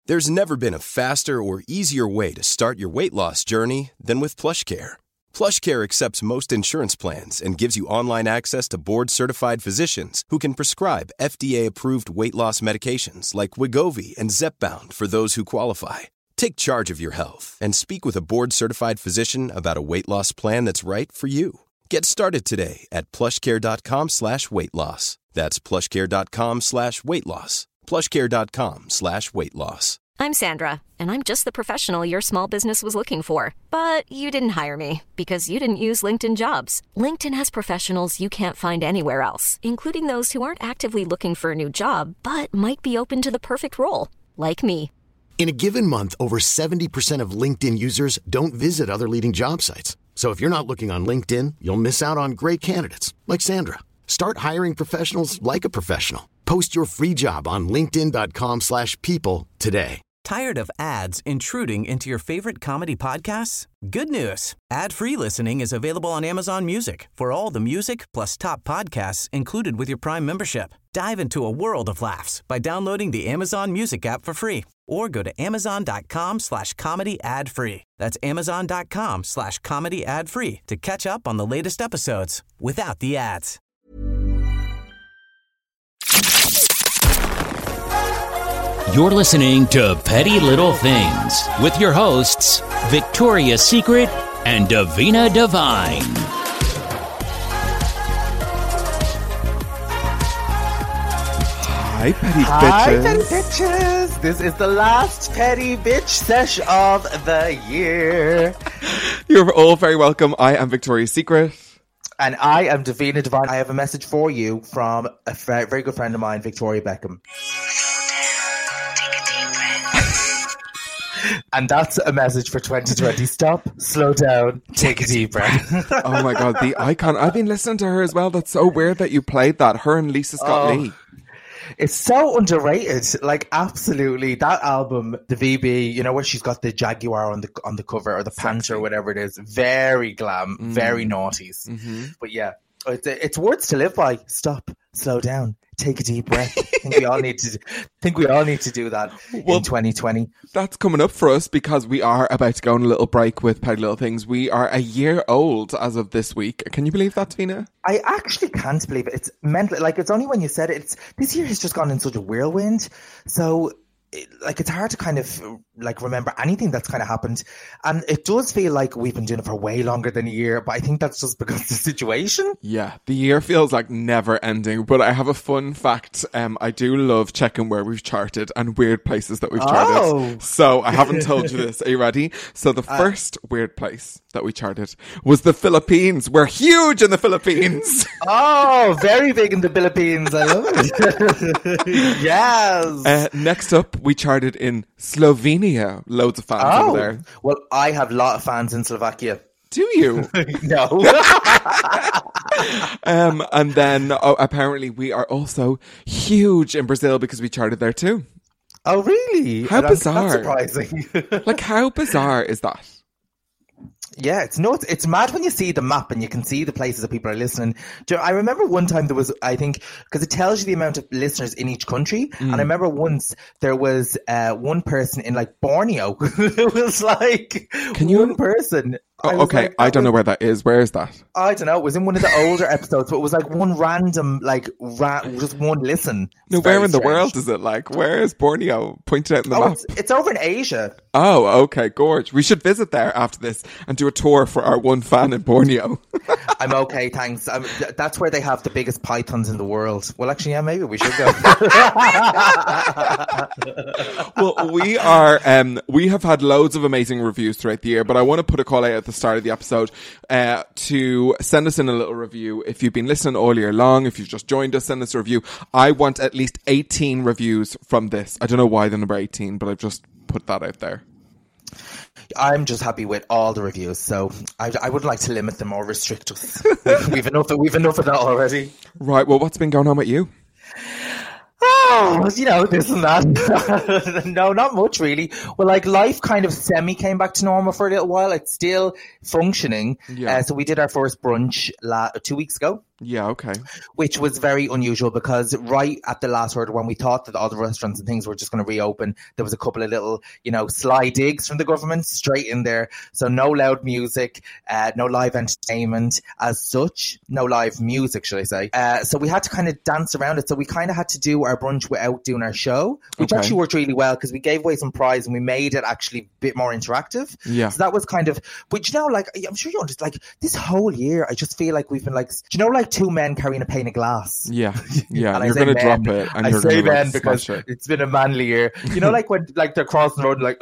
There's never been a faster or easier way to start your weight loss journey than with PlushCare. PlushCare accepts most insurance plans and gives you online access to board-certified physicians who can prescribe FDA-approved weight loss medications like Wegovy and Zepbound for those who qualify. Take charge of your health and speak with a board-certified physician about a weight loss plan that's right for you. Get started today at plushcare.com/weight-loss. That's plushcare.com/weight-loss. plushcare.com/weight-loss. I'm Sandra, and I'm just the professional your small business was looking for. But you didn't hire me because you didn't use LinkedIn Jobs. LinkedIn has professionals you can't find anywhere else, including those who aren't actively looking for a new job, but might be open to the perfect role, like me. In a given month, over 70% of LinkedIn users don't visit other leading job sites. So if you're not looking on LinkedIn, you'll miss out on great candidates like Sandra. Start hiring professionals like a professional. Post your free job on linkedin.com/people today. Tired of ads intruding into your favorite comedy podcasts? Good news. Ad-free listening is available on Amazon Music for all the music plus top podcasts included with your Prime membership. Dive into a world of laughs by downloading the Amazon Music app for free or go to amazon.com/comedy ad-free. That's amazon.com/comedy ad-free to catch up on the latest episodes without the ads. You're listening to Petty Little Things with your hosts, Victoria's Secret and Davina Divine. Hi, petty bitches. Hi, petty bitches. This is the last petty bitch sesh of the year. You're all very welcome. I am Victoria's Secret. And I am Davina Divine. I have a message for you from a very good friend of mine, Victoria Beckham. And that's a message for 2020. Stop, slow down, take a deep breath. Oh my God, the icon. I've been listening to her as well. That's so weird that you played that. Her and Lisa Scott Lee. It's so underrated. Like, absolutely. That album, the VB, you know, where she's got the Jaguar on the cover, or the Panther, or whatever it is. Very glam, very naughties. Mm-hmm. But yeah, it's words to live by. Stop, slow down, take a deep breath. I think we all need to do that in 2020. That's coming up for us because we are about to go on a little break with Petty Little Things. We are a year old as of this week. Can you believe that, Tina? I actually can't believe it. It's mental. Like, it's only when you said it. This year has just gone in such a whirlwind. So, it's hard to kind of remember anything that's kind of happened, and it does feel like we've been doing it for way longer than a year, but I think that's just because of the situation. Yeah, the year feels like never ending. But I have a fun fact. I do love checking where we've charted and weird places that we've charted. So I haven't told you this. Are you ready? So the first weird place that we charted was the Philippines. We're huge in the Philippines. Oh, very big in the Philippines. I love it. Yes. Next up, we charted in Slovenia. Loads of fans over there. Well, I have a lot of fans in Slovakia. Do you? No. And then apparently we are also huge in Brazil because we charted there too. Oh, really? How bizarre. That's surprising. Like, how bizarre is that? Yeah, it's nuts. It's mad when you see the map and you can see the places that people are listening. I remember one time there was, I think, because it tells you the amount of listeners in each country. And I remember once there was one person in like Borneo. It was like one person. Oh, okay, I don't know where that is. Where is that? I don't know. It was in one of the older episodes, but it was like one random, just one listen. No, where in the world is it? Like, where is Borneo? Point it out in the map. It's over in Asia. Oh, okay, gorge. We should visit there after this and do a tour for our one fan in Borneo. I'm okay, thanks. That's where they have the biggest pythons in the world. Well, actually, yeah, maybe we should go. Well, we have had loads of amazing reviews throughout the year, but I want to put a call out at the start of the episode to send us in a little review. If you've been listening all year long, if you've just joined us, send us a review. I want at least 18 reviews from this. I don't know why the number 18, but I've just put that out there. I'm just happy with all the reviews, so I wouldn't like to limit them or restrict us. We've enough of that already. Right, well, what's been going on with you? oh, this and that. No, not much really. Well, like life kind of semi came back to normal for a little while. It's still functioning. Yeah. So we did our first brunch 2 weeks ago. Yeah, okay. Which was very unusual because right at the last word, when we thought that all the restaurants and things were just going to reopen, there was a couple of little, sly digs from the government straight in there. So no loud music, no live entertainment as such, no live music, should I say. So we had to kind of dance around it. So we kind of had to do our brunch without doing our show, which actually worked really well because we gave away some prize and we made it actually a bit more interactive. Yeah. So that was kind of, but I'm sure you understand, like this whole year, I just feel like we've been like, like two men carrying a pane of glass. Yeah, yeah. And you're going to drop it. And you're say gonna men because it's been a manly year. Like when like they're crossing the road, like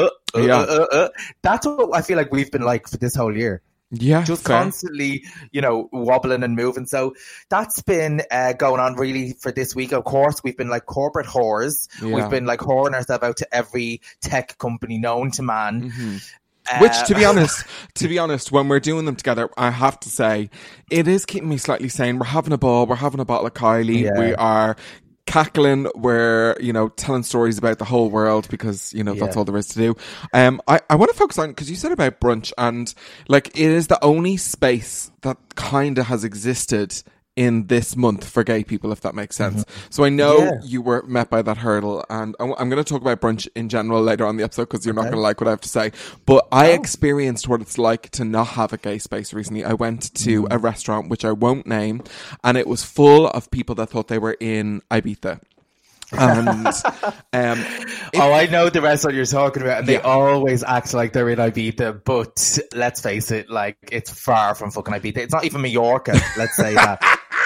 That's what I feel like we've been like for this whole year. Yeah, just constantly, wobbling and moving. So that's been going on really for this week. Of course, we've been like corporate whores. Yeah. We've been like whoring ourselves out to every tech company known to man. Mm-hmm. Which, to be honest, when we're doing them together, I have to say, it is keeping me slightly sane. We're having a ball. We're having a bottle of Kylie. Yeah. We are cackling. We're, telling stories about the whole world because, that's all there is to do. I want to focus on, because you said about brunch, and like, it is the only space that kind of has existed in this month for gay people, if that makes sense. Mm-hmm. So I know you were met by that hurdle, and I'm going to talk about brunch in general later on the episode because you're not going to like what I have to say. But I experienced what it's like to not have a gay space recently. I went to a restaurant, which I won't name, and it was full of people that thought they were in Ibiza. And I know the restaurant you're talking about, and they always act like they're in Ibiza, but let's face it, like it's far from fucking Ibiza. It's not even Mallorca, let's say that.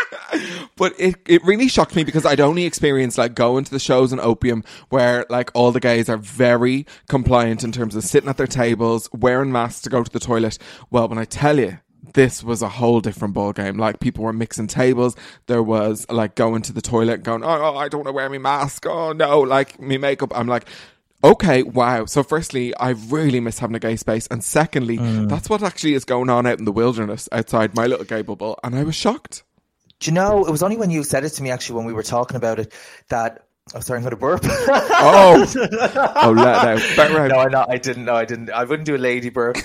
But it really shocked me because I'd only experienced like going to the shows in Opium where like all the gays are very compliant in terms of sitting at their tables, wearing masks to go to the toilet. Well, when I tell you, this was a whole different ball game. Like people were mixing tables. There was like going to the toilet going, oh, I don't want to wear my mask. Oh no, like me makeup. I'm like, okay, wow. So firstly, I really miss having a gay space. And secondly, that's what actually is going on out in the wilderness outside my little gay bubble. And I was shocked. Do you know, it was only when you said it to me actually when we were talking about it that... Oh, sorry, I'm going to burp. Let it out. No, I didn't. I wouldn't do a lady burp.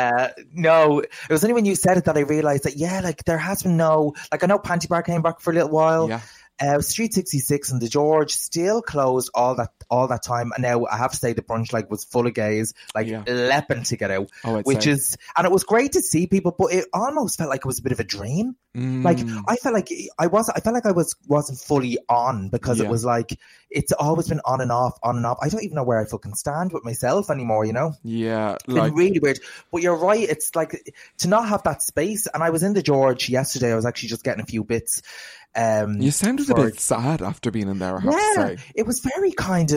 No, it was only when you said it that I realised that, like there has been no... Like I know Panty Bar came back for a little while. Yeah. Street 66 and the George still closed all that time, and now I have to say the brunch was full of gays leaping to get out, and it was great to see people, but it almost felt like it was a bit of a dream. Like I felt like I wasn't fully on because it was like it's always been on and off. I don't even know where I fucking stand with myself anymore. Yeah, it's been really weird. But you're right. It's like to not have that space. And I was in the George yesterday. I was actually just getting a few bits. You sounded a bit sad after being in there, I have to say. It was very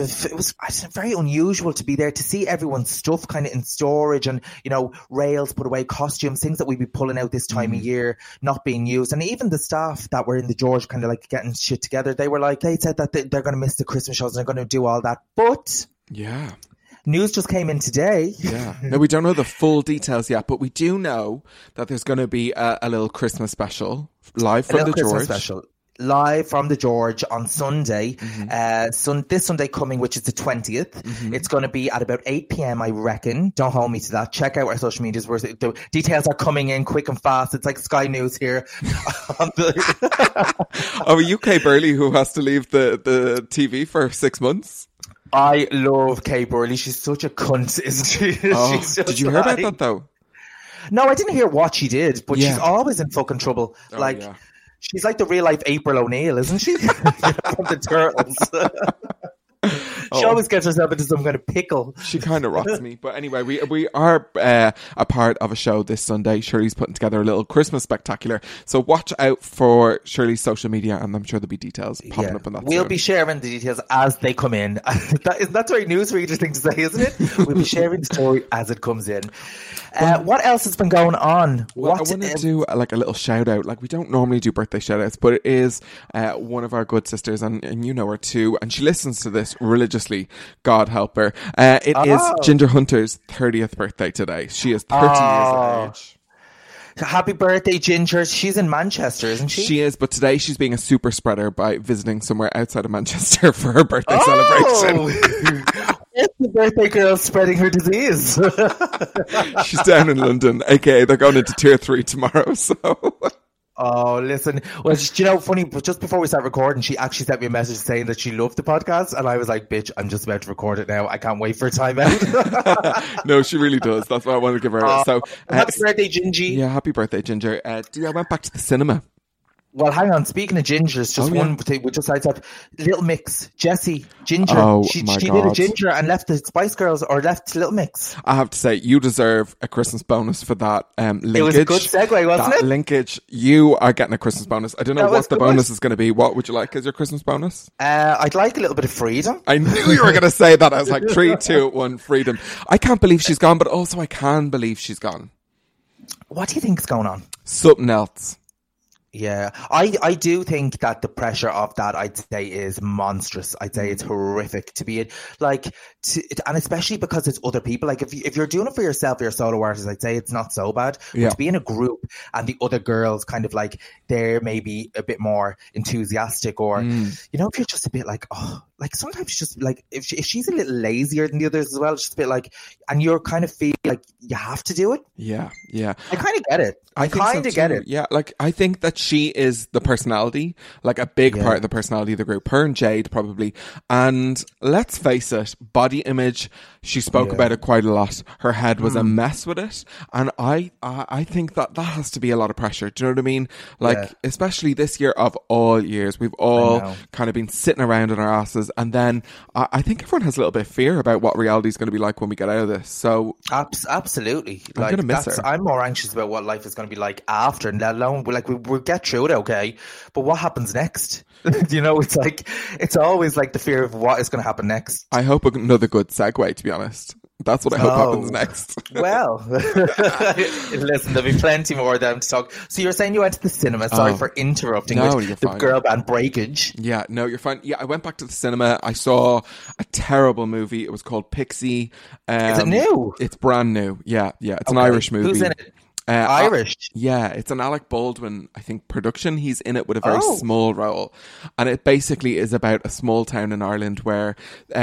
very unusual to be there, to see everyone's stuff kind of in storage and, rails put away, costumes, things that we'd be pulling out this time of year, not being used. And even the staff that were in the George kind of like getting shit together, they said that they're going to miss the Christmas shows and they're going to do all that. But... yeah. News just came in today. Yeah. No, we don't know the full details yet, but we do know that there's going to be a little Christmas special live from the George. Special. Live from the George on Sunday. This Sunday coming, which is the 20th. It's going to be at about 8 p.m, I reckon. Don't hold me to that. Check out our social medias where the details are coming in quick and fast. It's like Sky News here. UK Burley, who has to leave the TV for 6 months. I love Kay Burley. She's such a cunt, isn't she? Did you hear about that though? No, I didn't hear what she did, but she's always in fucking trouble. She's like the real life April O'Neil, isn't she? From the Turtles. She always gets herself into some kind of pickle. She kind of rots me. But anyway, we are a part of a show this Sunday. Shirley's putting together a little Christmas spectacular. So watch out for Shirley's social media, and I'm sure there'll be details popping up on that. We'll be sharing the details as they come in. That's a very newsreader thing to say, isn't it? We'll be sharing the story as it comes in. What else has been going on? Well, I want to do a little shout out. Like, we don't normally do birthday shout outs, but it is one of our good sisters, and you know her too, and she listens to this religiously. God help her. It is Ginger Hunter's 30th birthday today. She is 30 years of age. Happy birthday, Ginger. She's in Manchester, isn't she? She is, but today she's being a super spreader by visiting somewhere outside of Manchester for her birthday celebration. It's the birthday girl spreading her disease. She's down in London, aka they're going into tier 3 tomorrow, so... Oh, listen. Well, you know, funny, but just before we start recording, she actually sent me a message saying that she loved the podcast, and I was like, bitch, I'm just about to record it now. I can't wait for a timeout. No, she really does. That's why I wanted to give her. Happy birthday, Gingy. Yeah, happy birthday, Ginger. I went back to the cinema. Well, hang on. Speaking of gingers, just one thing. We just sides up. Little Mix, Jessie, Ginger. Oh, she my did God. a Ginger and left the Spice Girls, or left Little Mix. I have to say, you deserve a Christmas bonus for that linkage. It was a good segue, wasn't it? Linkage. You are getting a Christmas bonus. I don't know what the bonus is going to be. What would you like as your Christmas bonus? I'd like a little bit of freedom. I knew you were going to say that. I was like, 3, 2, 1, freedom. I can't believe she's gone, but also I can believe she's gone. What do you think's going on? Something else. Yeah, I do think that the pressure of that, I'd say, is monstrous. I'd say it's horrific to be in, and especially because it's other people. Like if you're doing it for yourself, you're a solo artist, I'd say it's not so bad. Yeah. But to be in a group and the other girls kind of like, they're maybe a bit more enthusiastic, or, you know, if you're just a bit like, oh, like sometimes it's just like, if she's a little lazier than the others as well, it's just a bit like, and you're kind of feel like you have to do it. Yeah, yeah. I kind of get it. I kind of get it. Yeah, like I think that she is the personality, like a big part of the personality of the group. Her and Jade probably. And let's face it, body image, she spoke about it quite a lot. Her head was a mess with it. And I think that has to be a lot of pressure. Do you know what I mean? Like, especially this year of all years, we've all kind of been sitting around on our asses. And then I think everyone has a little bit of fear about what reality is going to be like when we get out of this. So absolutely. I'm going to miss her. I'm more anxious about what life is going to be like after, and let alone, like, we'll get through it, okay, but what happens next? You know, it's like, it's always like the fear of what is going to happen next. I hope another good segue, to be honest. That's what I hope happens next. Well, listen, there'll be plenty more of them to talk. So you're saying you went to the cinema. Sorry for interrupting with the girl band Breakage. Yeah, no, you're fine. Yeah, I went back to the cinema. I saw a terrible movie. It was called Pixie. Is it new? It's brand new. Yeah. It's an Irish movie. Who's in it? Irish? Yeah, it's an Alec Baldwin, I think, production. He's in it with a very small role. And it basically is about a small town in Ireland where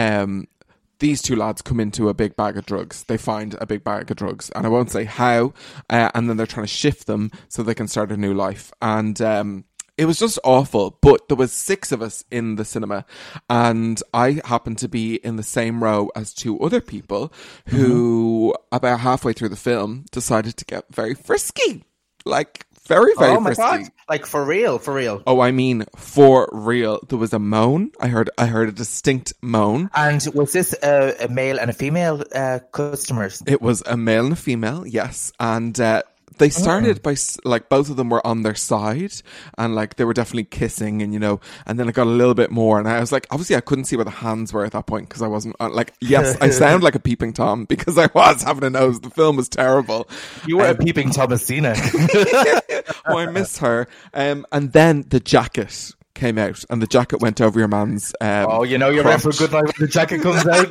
these two lads come into a big bag of drugs. They find a big bag of drugs, and I won't say how, and then they're trying to shift them so they can start a new life. And it was just awful, but there was 6 of us in the cinema, and I happened to be in the same row as 2 other people who, about halfway through the film, decided to get very frisky. Like, very, very frisky. Oh my God. Like, for real. Oh, I mean, for real. There was a moan. I heard a distinct moan. And was this a male and a female customers? It was a male and a female, yes. And they started by, like, both of them were on their side, and, like, they were definitely kissing, and, you know, and then it got a little bit more, and I was like, obviously I couldn't see where the hands were at that point, because I wasn't, like, yes, I sound like a peeping Tom, because I was having a nose. The film was terrible. You were a peeping Thomasina. Oh, I miss her. And then the jacket came out, and the jacket went over your man's you know you're ready for a good night when the jacket comes out.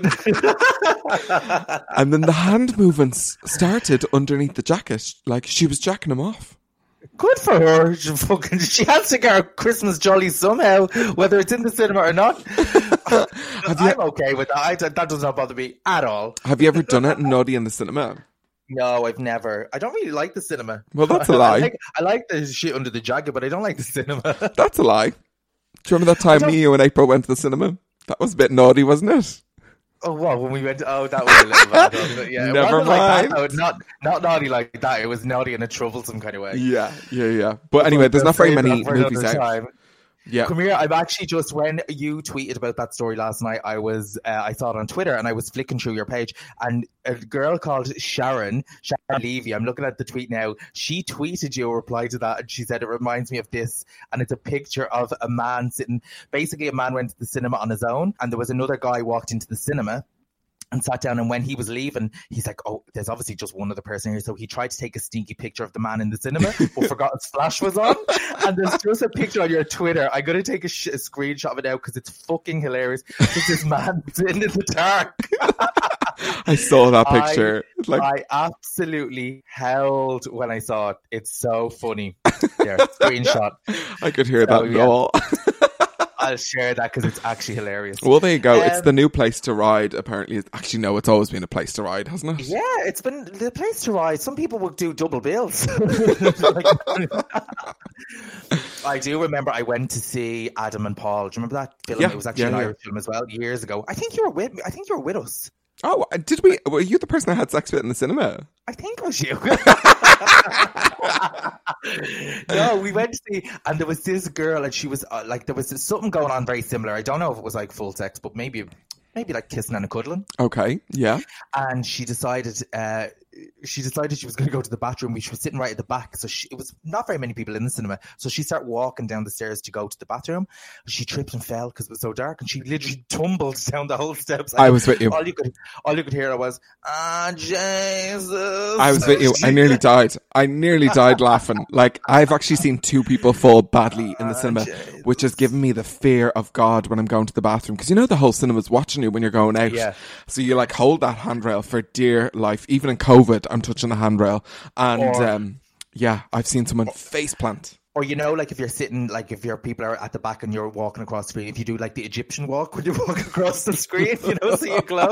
And then the hand movements started underneath the jacket, like she was jacking him off. Good for her. She has to get her Christmas jolly somehow, whether it's in the cinema or not. I'm okay with that. That does not bother me at all. Have you ever done it naughty in the cinema? No, I've never. I don't really like the cinema. Well, that's a lie. I like the shit under the jacket, but I don't like the cinema. That's a lie. Do you remember that time me, you and April went to the cinema? That was a bit naughty, wasn't it? Oh, what? When we went that was a little bad. Yeah, never mind. Like that, not naughty like that. It was naughty in a troublesome kind of way. Yeah. But anyway, there's not very many movies out. Time. Yeah. Come here. I'm actually just, when you tweeted about that story last night, I saw it on Twitter, and I was flicking through your page, and a girl called Sharon Levy, I'm looking at the tweet now, she tweeted you a reply to that, and she said, it reminds me of this, and it's a picture of a man sitting, basically a man went to the cinema on his own, and there was another guy walked into the cinema and sat down, and when he was leaving, he's like, oh, there's obviously just one other person here, so he tried to take a sneaky picture of the man in the cinema, but forgot his flash was on, and there's just a picture on your Twitter. I'm going to take a screenshot of it now, because it's fucking hilarious. It's this man sitting in the dark. I saw that picture. I absolutely howled when I saw it. It's so funny. There, screenshot. I could hear that all. I'll share that because it's actually hilarious. Well, there you go. It's the new place to ride, apparently. Actually, no, it's always been a place to ride, hasn't it? Yeah, it's been the place to ride. Some people would do double bills. I do remember I went to see Adam and Paul. Do you remember that film? Yeah, it was actually an Irish film as well, years ago. I think you were with me. I think you were with us. Oh, did we? Were you the person I had sex with in the cinema? I think it was you. No, we went to see, and there was this girl, and she was like, there was something going on very similar. I don't know if it was like full sex, but maybe like kissing and a cuddling. Okay, yeah. And she decided she was going to go to the bathroom. She was sitting right at the back, so it was not very many people in the cinema. So she started walking down the stairs to go to the bathroom. She tripped and fell because it was so dark, and she literally tumbled down the whole steps. I was with you. All you could hear was, Jesus. I was with you. I nearly died. I nearly died laughing. Like, I've actually seen two people fall badly in the cinema, Jesus. which has given me the fear of God when I'm going to the bathroom. Because you know the whole cinema's watching you when you're going out. Yeah. So you like hold that handrail for dear life. Even in COVID, I'm touching the handrail. And yeah, I've seen someone face plant. Or, you know, like if you're sitting, like if your people are at the back and you're walking across the screen, if you do like the Egyptian walk when you walk across the screen, you know, so you glow.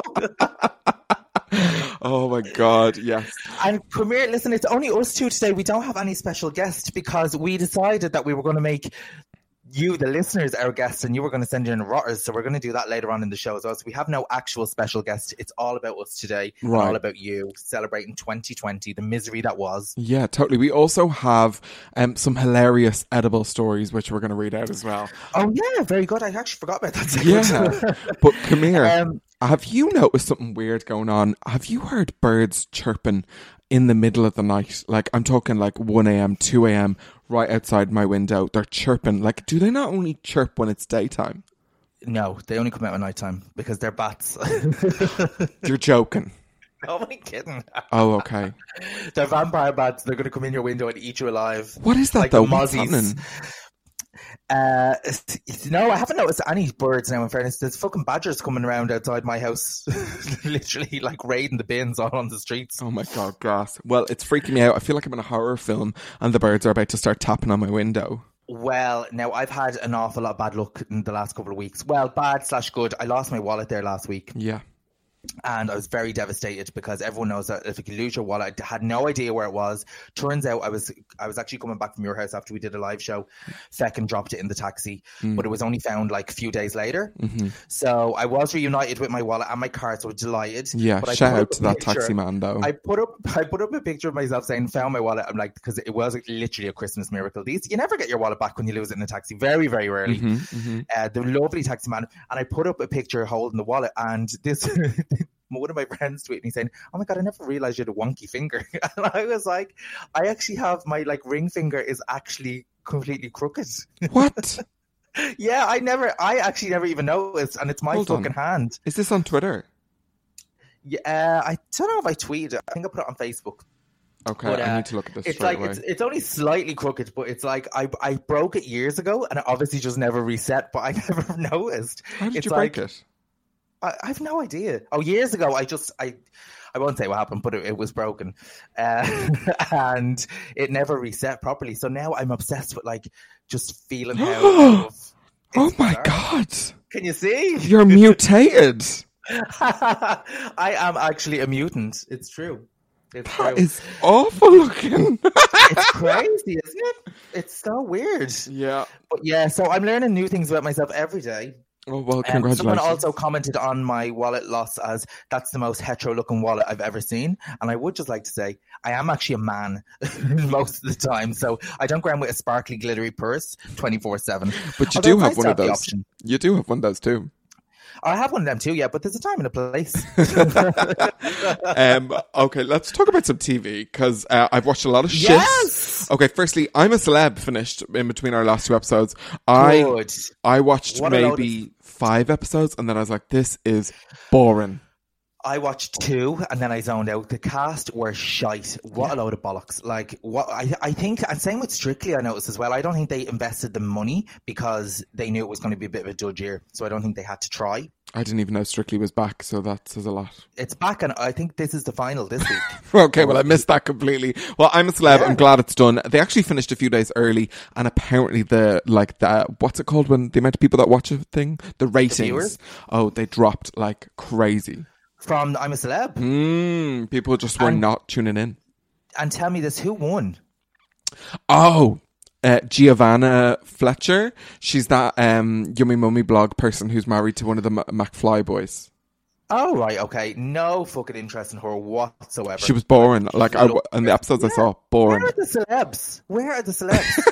Oh my God, yes. And come here, listen, it's only us two today. We don't have any special guest because we decided that we were going to make you, the listeners, our guests, and you were going to send in rotters. So we're going to do that later on in the show as well. So we have no actual special guest. It's all about us today. Right. And all about you celebrating 2020, the misery that was. Yeah, totally. We also have some hilarious edible stories, which we're going to read out as well. Oh, yeah, very good. I actually forgot about that. Yeah, but come here. Have you noticed something weird going on? Have you heard birds chirping in the middle of the night? Like, I'm talking like 1 a.m., 2 a.m., right outside my window. They're chirping. Like, do they not only chirp when it's daytime? No, they only come out at nighttime because they're bats. You're joking. No, I'm kidding. Oh, okay. They're vampire bats. They're going to come in your window and eat you alive. What is that, like though? The What's mozzies. happening? No, I haven't noticed any birds now, in fairness. There's fucking badgers coming around outside my house, literally like raiding the bins all on the streets. Oh my God, gas. Well, it's freaking me out. I feel like I'm in a horror film and the birds are about to start tapping on my window. Well, now I've had an awful lot of bad luck in the last couple of weeks. Well, bad/good. I lost my wallet there last week. Yeah. And I was very devastated because everyone knows that if you lose your wallet, I had no idea where it was. Turns out I was actually coming back from your house after we did a live show. Feckin' dropped it in the taxi, but it was only found like a few days later. Mm-hmm. So I was reunited with my wallet and my card, so I was delighted. Yeah, but shout out to that taxi man though. I put up a picture of myself saying found my wallet. I'm like, because it was literally a Christmas miracle. You never get your wallet back when you lose it in a taxi. Very, very rarely. Mm-hmm, mm-hmm. The lovely taxi man, and I put up a picture holding the wallet, and this. One of my friends tweeted me saying, "Oh my God, I never realized you had a wonky finger." And I was like, I actually have my like ring finger is actually completely crooked. What? Yeah, I actually never even noticed, and it's my fucking hand. Is this on Twitter? Yeah, I don't know if I tweeted it. I think I put it on Facebook. Okay, but, I need to look at this it's straight like away. It's only slightly crooked, but it's like I broke it years ago, and it obviously just never reset. But I never noticed. How did you break it? I have no idea. Oh, years ago, I won't say what happened, but it was broken, and it never reset properly. So now I'm obsessed with like just feeling how. Oh my God! Can you see? You're mutated. I am actually a mutant. It's true. That is awful looking. It's crazy, isn't it? It's so weird. Yeah. But yeah, so I'm learning new things about myself every day. Oh, well, congratulations. Someone also commented on my wallet loss as that's the most hetero-looking wallet I've ever seen. And I would just like to say, I am actually a man most of the time. So I don't go around with a sparkly, glittery purse 24/7. But you do have one of those. You do have one of those too. I have one of them too, yeah, but there's a time and a place. Okay, let's talk about some TV, because I've watched a lot of shit. Yes! Okay, firstly, I'm a Celeb finished in between our last two episodes. I watched maybe 5 episodes, and then I was like, this is boring. I watched 2 and then I zoned out. The cast were shite. What a load of bollocks. Like, what I think, and same with Strictly, I noticed as well. I don't think they invested the money because they knew it was going to be a bit of a dud year. So I don't think they had to try. I didn't even know Strictly was back, so that says a lot. It's back, and I think this is the final this week. Okay, well, I missed that completely. Well, I'm a celeb. I'm glad it's done. They actually finished a few days early, and apparently what's it called when the amount of people that watch a thing? The ratings. They dropped like crazy. From I'm a Celeb? People just were not tuning in. And tell me this, who won? Giovanna Fletcher. She's that Yummy Mummy blog person who's married to one of the McFly boys. Oh, right, okay. No fucking interest in her whatsoever. She was boring. Like, in the episodes I saw, boring. Where are the celebs?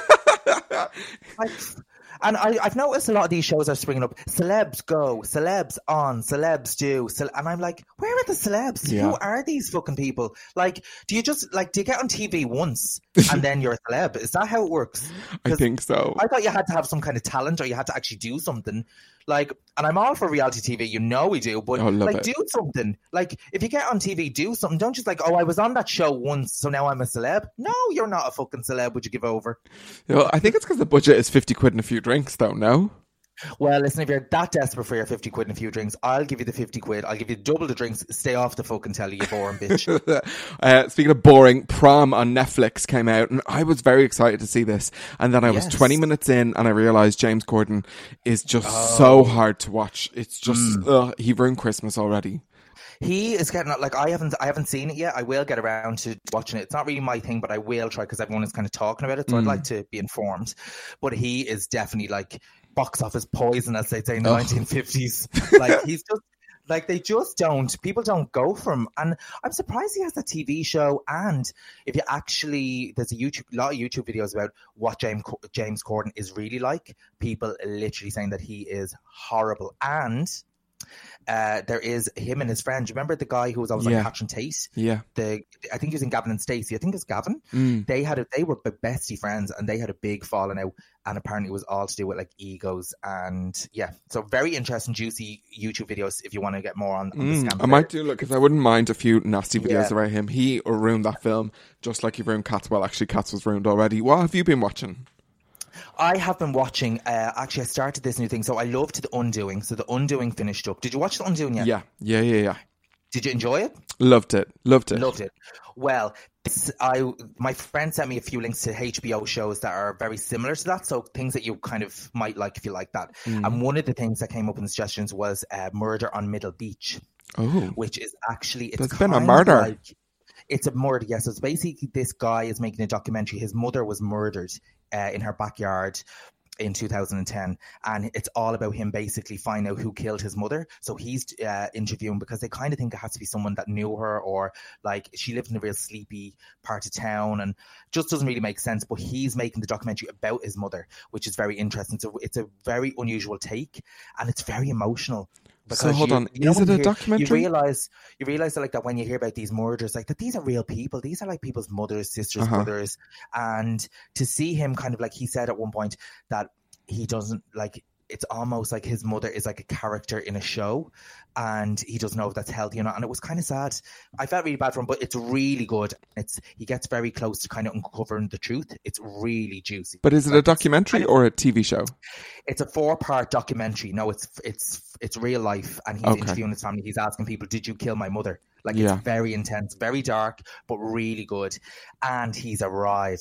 And I've noticed a lot of these shows are springing up. Celebs go, celebs on, celebs do. And I'm like, where are the celebs? Yeah. Who are these fucking people? Like, do you get on TV once and then you're a celeb? Is that how it works? I think so. I thought you had to have some kind of talent or you had to actually do something. Like, and I'm all for reality TV, you know we do, but do something. Like, if you get on TV, do something. Don't just I was on that show once, so now I'm a celeb. No, you're not a fucking celeb, would you give over? I think it's because the budget is 50 quid and a few drinks, though, no? Well, listen, if you're that desperate for your 50 quid and a few drinks, I'll give you the 50 quid. I'll give you double the drinks. Stay off the fucking telly, you boring bitch. Speaking of boring, Prom on Netflix came out, and I was very excited to see this. And then I was 20 minutes in, and I realised James Corden is just so hard to watch. It's just, he ruined Christmas already. He is getting I haven't seen it yet. I will get around to watching it. It's not really my thing, but I will try because everyone is kind of talking about it. So I'd like to be informed. But he is definitely box office poison, as they say in the 1950s. He's just they just don't. People don't go for him, and I'm surprised he has a TV show. And if you actually, there's a lot of YouTube videos about what James Corden is really like. People literally saying that he is horrible, and there is him and his friend. Do you remember the guy who was always like Catherine Tate? Yeah. I think he was in Gavin and Stacey. I think it's Gavin. They were bestie friends, and they had a big falling out. And apparently it was all to do with egos. And so very interesting, juicy YouTube videos if you want to get more on the scam. I might do look, because I wouldn't mind a few nasty videos about him. He ruined that film just like he ruined Cats. Well, actually, Cats was ruined already. What have you been watching? I have been watching, actually I started this new thing. So I loved The Undoing. So The Undoing finished up. Did you watch The Undoing yet? Yeah. Did you enjoy it? Loved it. Well, my friend sent me a few links to HBO shows that are very similar to that. So things that you kind of might like if you like that. And one of the things that came up in the suggestions was Murder on Middle Beach. Which is actually... It's been a murder. It's a murder, yes. So it's basically this guy is making a documentary. His mother was murdered in her backyard in 2010, and it's all about him basically finding out who killed his mother. So he's interviewing, because they kind of think it has to be someone that knew her, or she lived in a real sleepy part of town, and just doesn't really make sense. But he's making the documentary about his mother, which is very interesting. So it's a very unusual take, and it's very emotional. So hold on, is it a documentary? You realize that when you hear about these murders, that these are real people. These are people's mothers, sisters, brothers, and to see him kind of he said at one point that he doesn't it's almost like his mother is like a character in a show, and he doesn't know if that's healthy or not. And it was kind of sad. I felt really bad for him, but it's really good. He gets very close to kind of uncovering the truth. It's really juicy. But is it a documentary or a TV show? It's a 4-part documentary. No, it's real life, and he's interviewing his family. He's asking people, "Did you kill my mother?" It's very intense, very dark, but really good. And he's a ride.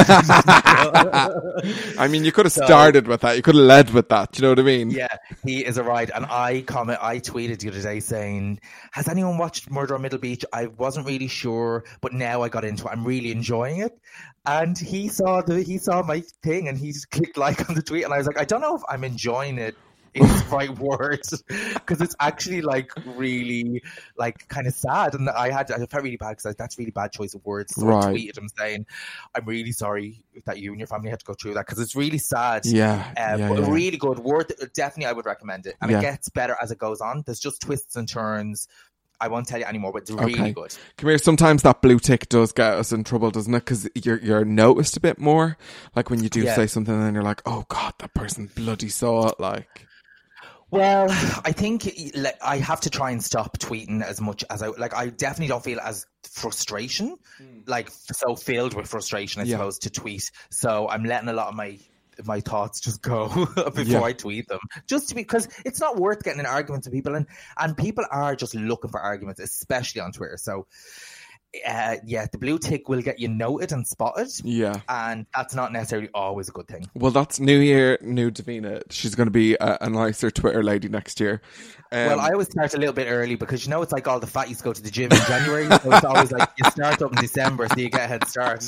I mean, you could have started with that. You could have led with that. Do you know what I mean? Yeah, he is a ride. And I tweeted the other day saying, has anyone watched Murder on Middle Beach? I wasn't really sure, but now I got into it. I'm really enjoying it. And he saw my thing, and he just clicked like on the tweet. And I was like, I don't know if I'm enjoying it in the right words, because it's actually really kind of sad, and I felt really bad because that's really bad choice of words. So I tweeted him saying, "I'm really sorry that you and your family had to go through that, because it's really sad." But really good. Definitely, I would recommend it, and it gets better as it goes on. There's just twists and turns. I won't tell you anymore, but it's really good. Come here. Sometimes that blue tick does get us in trouble, doesn't it? Because you're noticed a bit more. Like when you do say something, and then you're like, "Oh God, that person bloody saw it!" Well, I think I have to try and stop tweeting as much as I definitely don't feel as frustration, so filled with frustration, I suppose, to tweet. So I'm letting a lot of my my thoughts just go before I tweet them, just because it's not worth getting in arguments with people, and people are just looking for arguments, especially on Twitter. So the blue tick will get you noted and spotted. Yeah. And that's not necessarily always a good thing. Well, that's New Year, new Davina. She's going to be a nicer Twitter lady next year. Well, I always start a little bit early because, it's like all the fatties go to the gym in January. So it's always like you start up in December so you get a head start.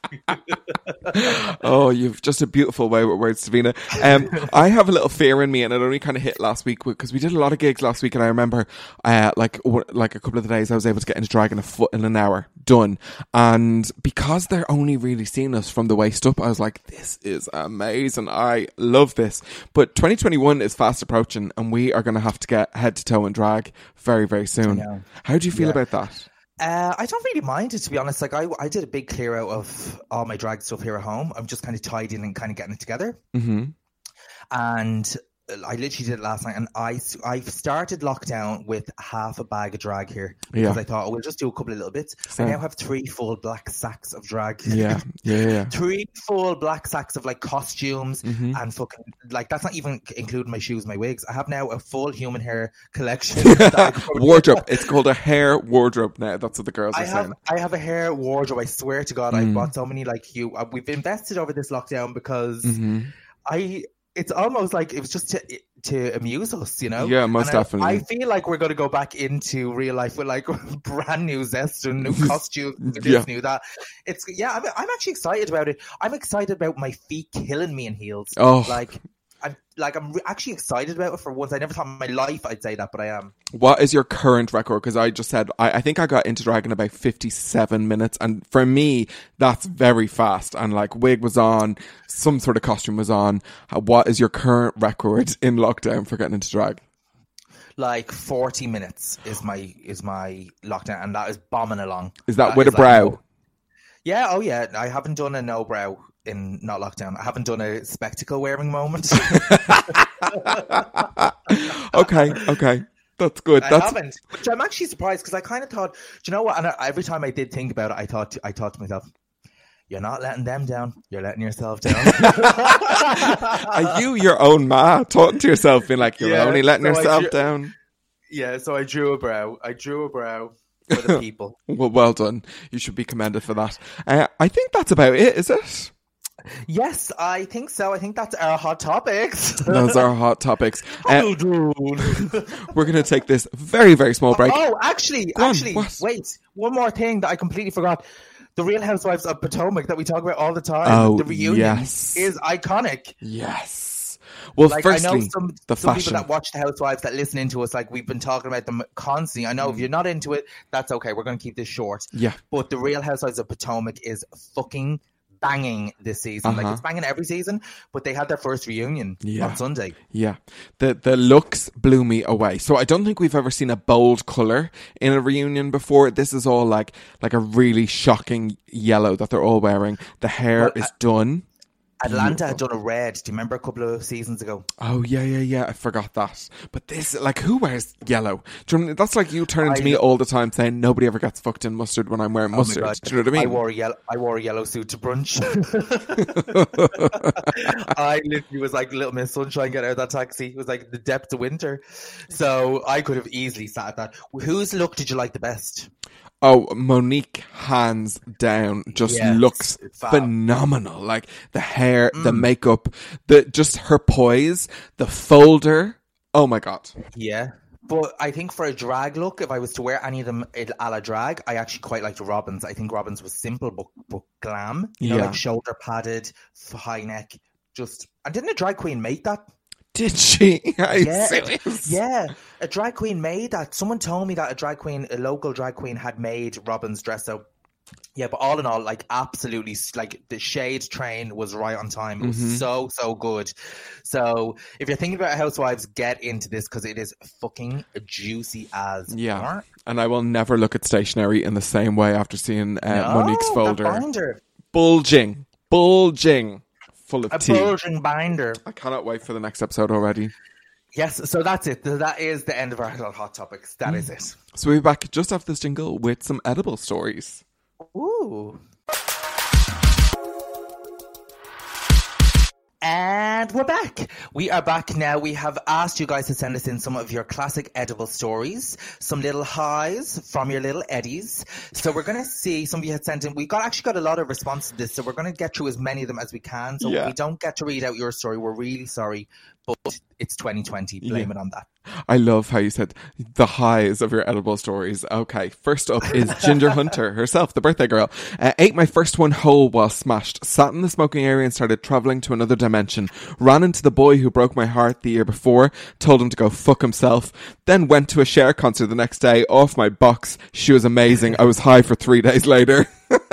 Oh, you've just a beautiful way with words, Davina. I have a little fear in me, and it only kind of hit last week because we did a lot of gigs last week, and I remember like a couple of the days I was able to get into drag in a foot in an hour. Done. And because they're only really seeing us from the waist up, I was like, this is amazing. I love this. But 2021 is fast approaching, and we are going to have to get head to toe in drag very, very soon. How do you feel about that? I don't really mind it, to be honest. Like I did a big clear out of all my drag stuff here at home. I'm just kind of tidying and kind of getting it together. Mm-hmm. And I literally did it last night, and I started lockdown with half a bag of drag here because I thought, we'll just do a couple of little bits. I now have 3 full black sacks of drag. Yeah. 3 full black sacks of like costumes and fucking like that's not even including my shoes, my wigs. I have now a full human hair collection. Wardrobe. It's called a hair wardrobe now. That's what the girls are saying. I have a hair wardrobe. I swear to God, I bought so many like you. We've invested over this lockdown because it's almost like it was just to amuse us, Yeah, most definitely. I feel like we're going to go back into real life with like brand new zest and new costumes, new that. I'm actually excited about it. I'm excited about my feet killing me in heels. Oh, I'm actually excited about it for once. I never thought in my life I'd say that, but I am. What is your current record? Because I just said, I think I got into drag in about 57 minutes. And for me, that's very fast. And like wig was on, some sort of costume was on. What is your current record in lockdown for getting into drag? Like 40 minutes is my lockdown. And that is bombing along. Is that with a brow? Like, yeah. Oh yeah. I haven't done a no brow in not lockdown. I haven't done a spectacle wearing moment. Okay. That's good. I haven't, which I'm actually surprised because I kind of thought, do you know what? And every time I did think about it, I thought to myself, you're not letting them down. You're letting yourself down. Are you your own ma talking to yourself, being like, you're only letting yourself down? Yeah, so I drew a brow for the people. Well done. You should be commended for that. I think that's about it, is it? Yes, I think so. I think that's our hot topics. Those are our hot topics. We're going to take this very, very small break. Oh, actually, wait. One more thing that I completely forgot. The Real Housewives of Potomac that we talk about all the time. The reunion is iconic. Yes. Well, like, firstly, I know some fashion. people that watch the Housewives that listen into us, like we've been talking about them constantly. I know if you're not into it, that's okay. We're going to keep this short. Yeah. But the Real Housewives of Potomac is fucking banging this season. Like it's banging every season, but they had their first reunion on Sunday. Yeah. The looks blew me away. So I don't think we've ever seen a bold colour in a reunion before. This is all like a really shocking yellow that they're all wearing. The hair is done. Atlanta had done a red. Do you remember a couple of seasons ago? Oh, yeah. I forgot that. But this, like, who wears yellow? Do you know, that's like you turning to me all the time saying nobody ever gets fucked in mustard when I'm wearing mustard. Do you know what I mean? I wore a yellow suit to brunch. I literally was like Little Miss Sunshine getting out of that taxi. It was like the depth of winter. So I could have easily sat at that. Whose look did you like the best? Oh, Monique, hands down, just looks phenomenal. Like the hair, the makeup, just her poise, the folder. Oh my God. Yeah. But I think for a drag look, if I was to wear any of them a la drag, I actually quite liked Robin's. I think Robin's was simple but glam. You know, like shoulder padded, high neck. And didn't a drag queen make that? Did she? Are you serious? Yeah, a drag queen made that. Someone told me that a local drag queen had made Robin's dress. So, yeah, but all in all, like absolutely, like the shade train was right on time. It was so good. So if you're thinking about Housewives, get into this because it is fucking juicy as more. And I will never look at stationery in the same way after seeing Monique's folder. Binder. Bulging. Full of tea. Bulging binder. I cannot wait for the next episode already. Yes, so that's it. That is the end of our hot topics. That is it. So we'll be back just after this jingle with some edible stories. Ooh. And we're back. We are back now. We have asked you guys to send us in some of your classic edible stories, some little highs from your little eddies. So we're going to see, some of you had sent in, we actually got a lot of response to this, so we're going to get through as many of them as we can. So if we don't get to read out your story, we're really sorry, but it's 2020. Blame it on that. I love how you said the highs of your edible stories. Okay, first up is Ginger Hunter herself, the birthday girl. Ate my first one whole while smashed, sat in the smoking area and started travelling to another dimension. Ran into the boy who broke my heart the year before, told him to go fuck himself. Then went to a Cher concert the next day, off my box. She was amazing. I was high for 3 days later.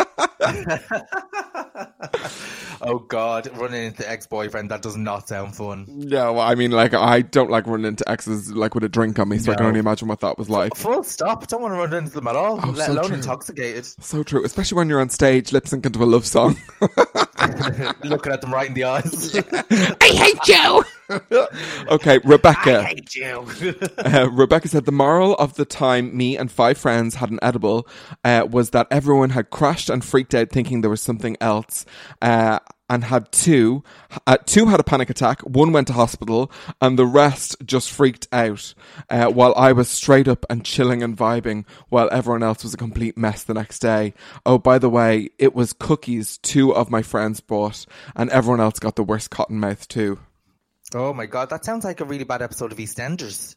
Oh God, running into ex-boyfriend, that does not sound fun. Yeah, well, I mean, like, I don't like running into exes, like, with a drink on me, so I can only imagine what that was like. Full stop. Don't want to run into them at all, let so alone true. Intoxicated. So true, especially when you're on stage lip-syncing to a love song. Looking at them right in the eyes. I hate you! Okay, Rebecca. I hate you. Rebecca said, the moral of the time me and 5 friends had an edible was that everyone had crashed and freaked out thinking there was something else. And had two had a panic attack, 1 went to hospital, and the rest just freaked out, while I was straight up and chilling and vibing, while everyone else was a complete mess the next day. Oh, by the way, it was cookies 2 of my friends bought, and everyone else got the worst cotton mouth too. Oh my God, that sounds like a really bad episode of EastEnders.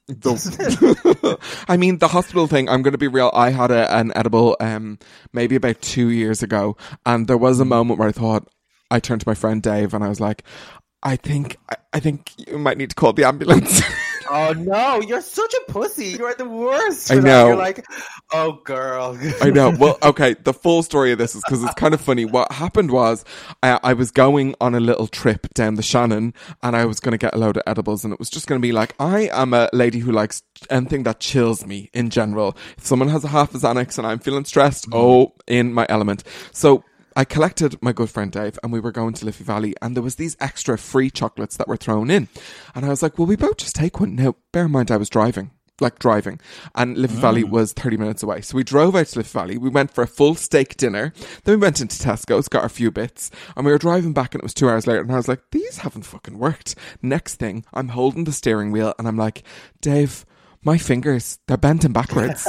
I mean, the hospital thing, I'm going to be real, I had an edible maybe about 2 years ago, and there was a moment where I turned to my friend Dave and I was like, I think you might need to call the ambulance. Oh no, you're such a pussy. You're the worst. I know. You're like, oh girl. I know. Well, okay, the full story of this is because it's kind of funny. What happened was I was going on a little trip down the Shannon and I was going to get a load of edibles, and it was just going to be like, I am a lady who likes anything that chills me in general. If someone has a half a Xanax and I'm feeling stressed, in my element. So I collected my good friend Dave and we were going to Liffey Valley, and there was these extra free chocolates that were thrown in. And I was like, well, we both just take one. Now, bear in mind, I was driving. And Liffey Valley was 30 minutes away. So we drove out to Liffey Valley. We went for a full steak dinner. Then we went into Tesco's, got a few bits. And we were driving back and it was 2 hours later. And I was like, these haven't fucking worked. Next thing, I'm holding the steering wheel and I'm like, Dave, my fingers, they're bending backwards.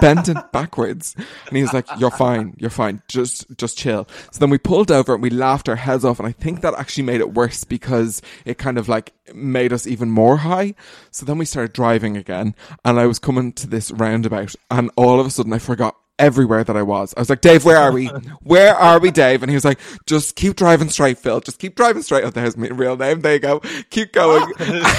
And he was like, you're fine. Just chill. So then we pulled over and we laughed our heads off. And I think that actually made it worse because it kind of like made us even more high. So then we started driving again, and I was coming to this roundabout, and all of a sudden I forgot everywhere that I was. I was like, Dave, where are we? Where are we, Dave? And he was like, just keep driving straight, Phil. Just keep driving straight. Oh, there's my real name. There you go. Keep going.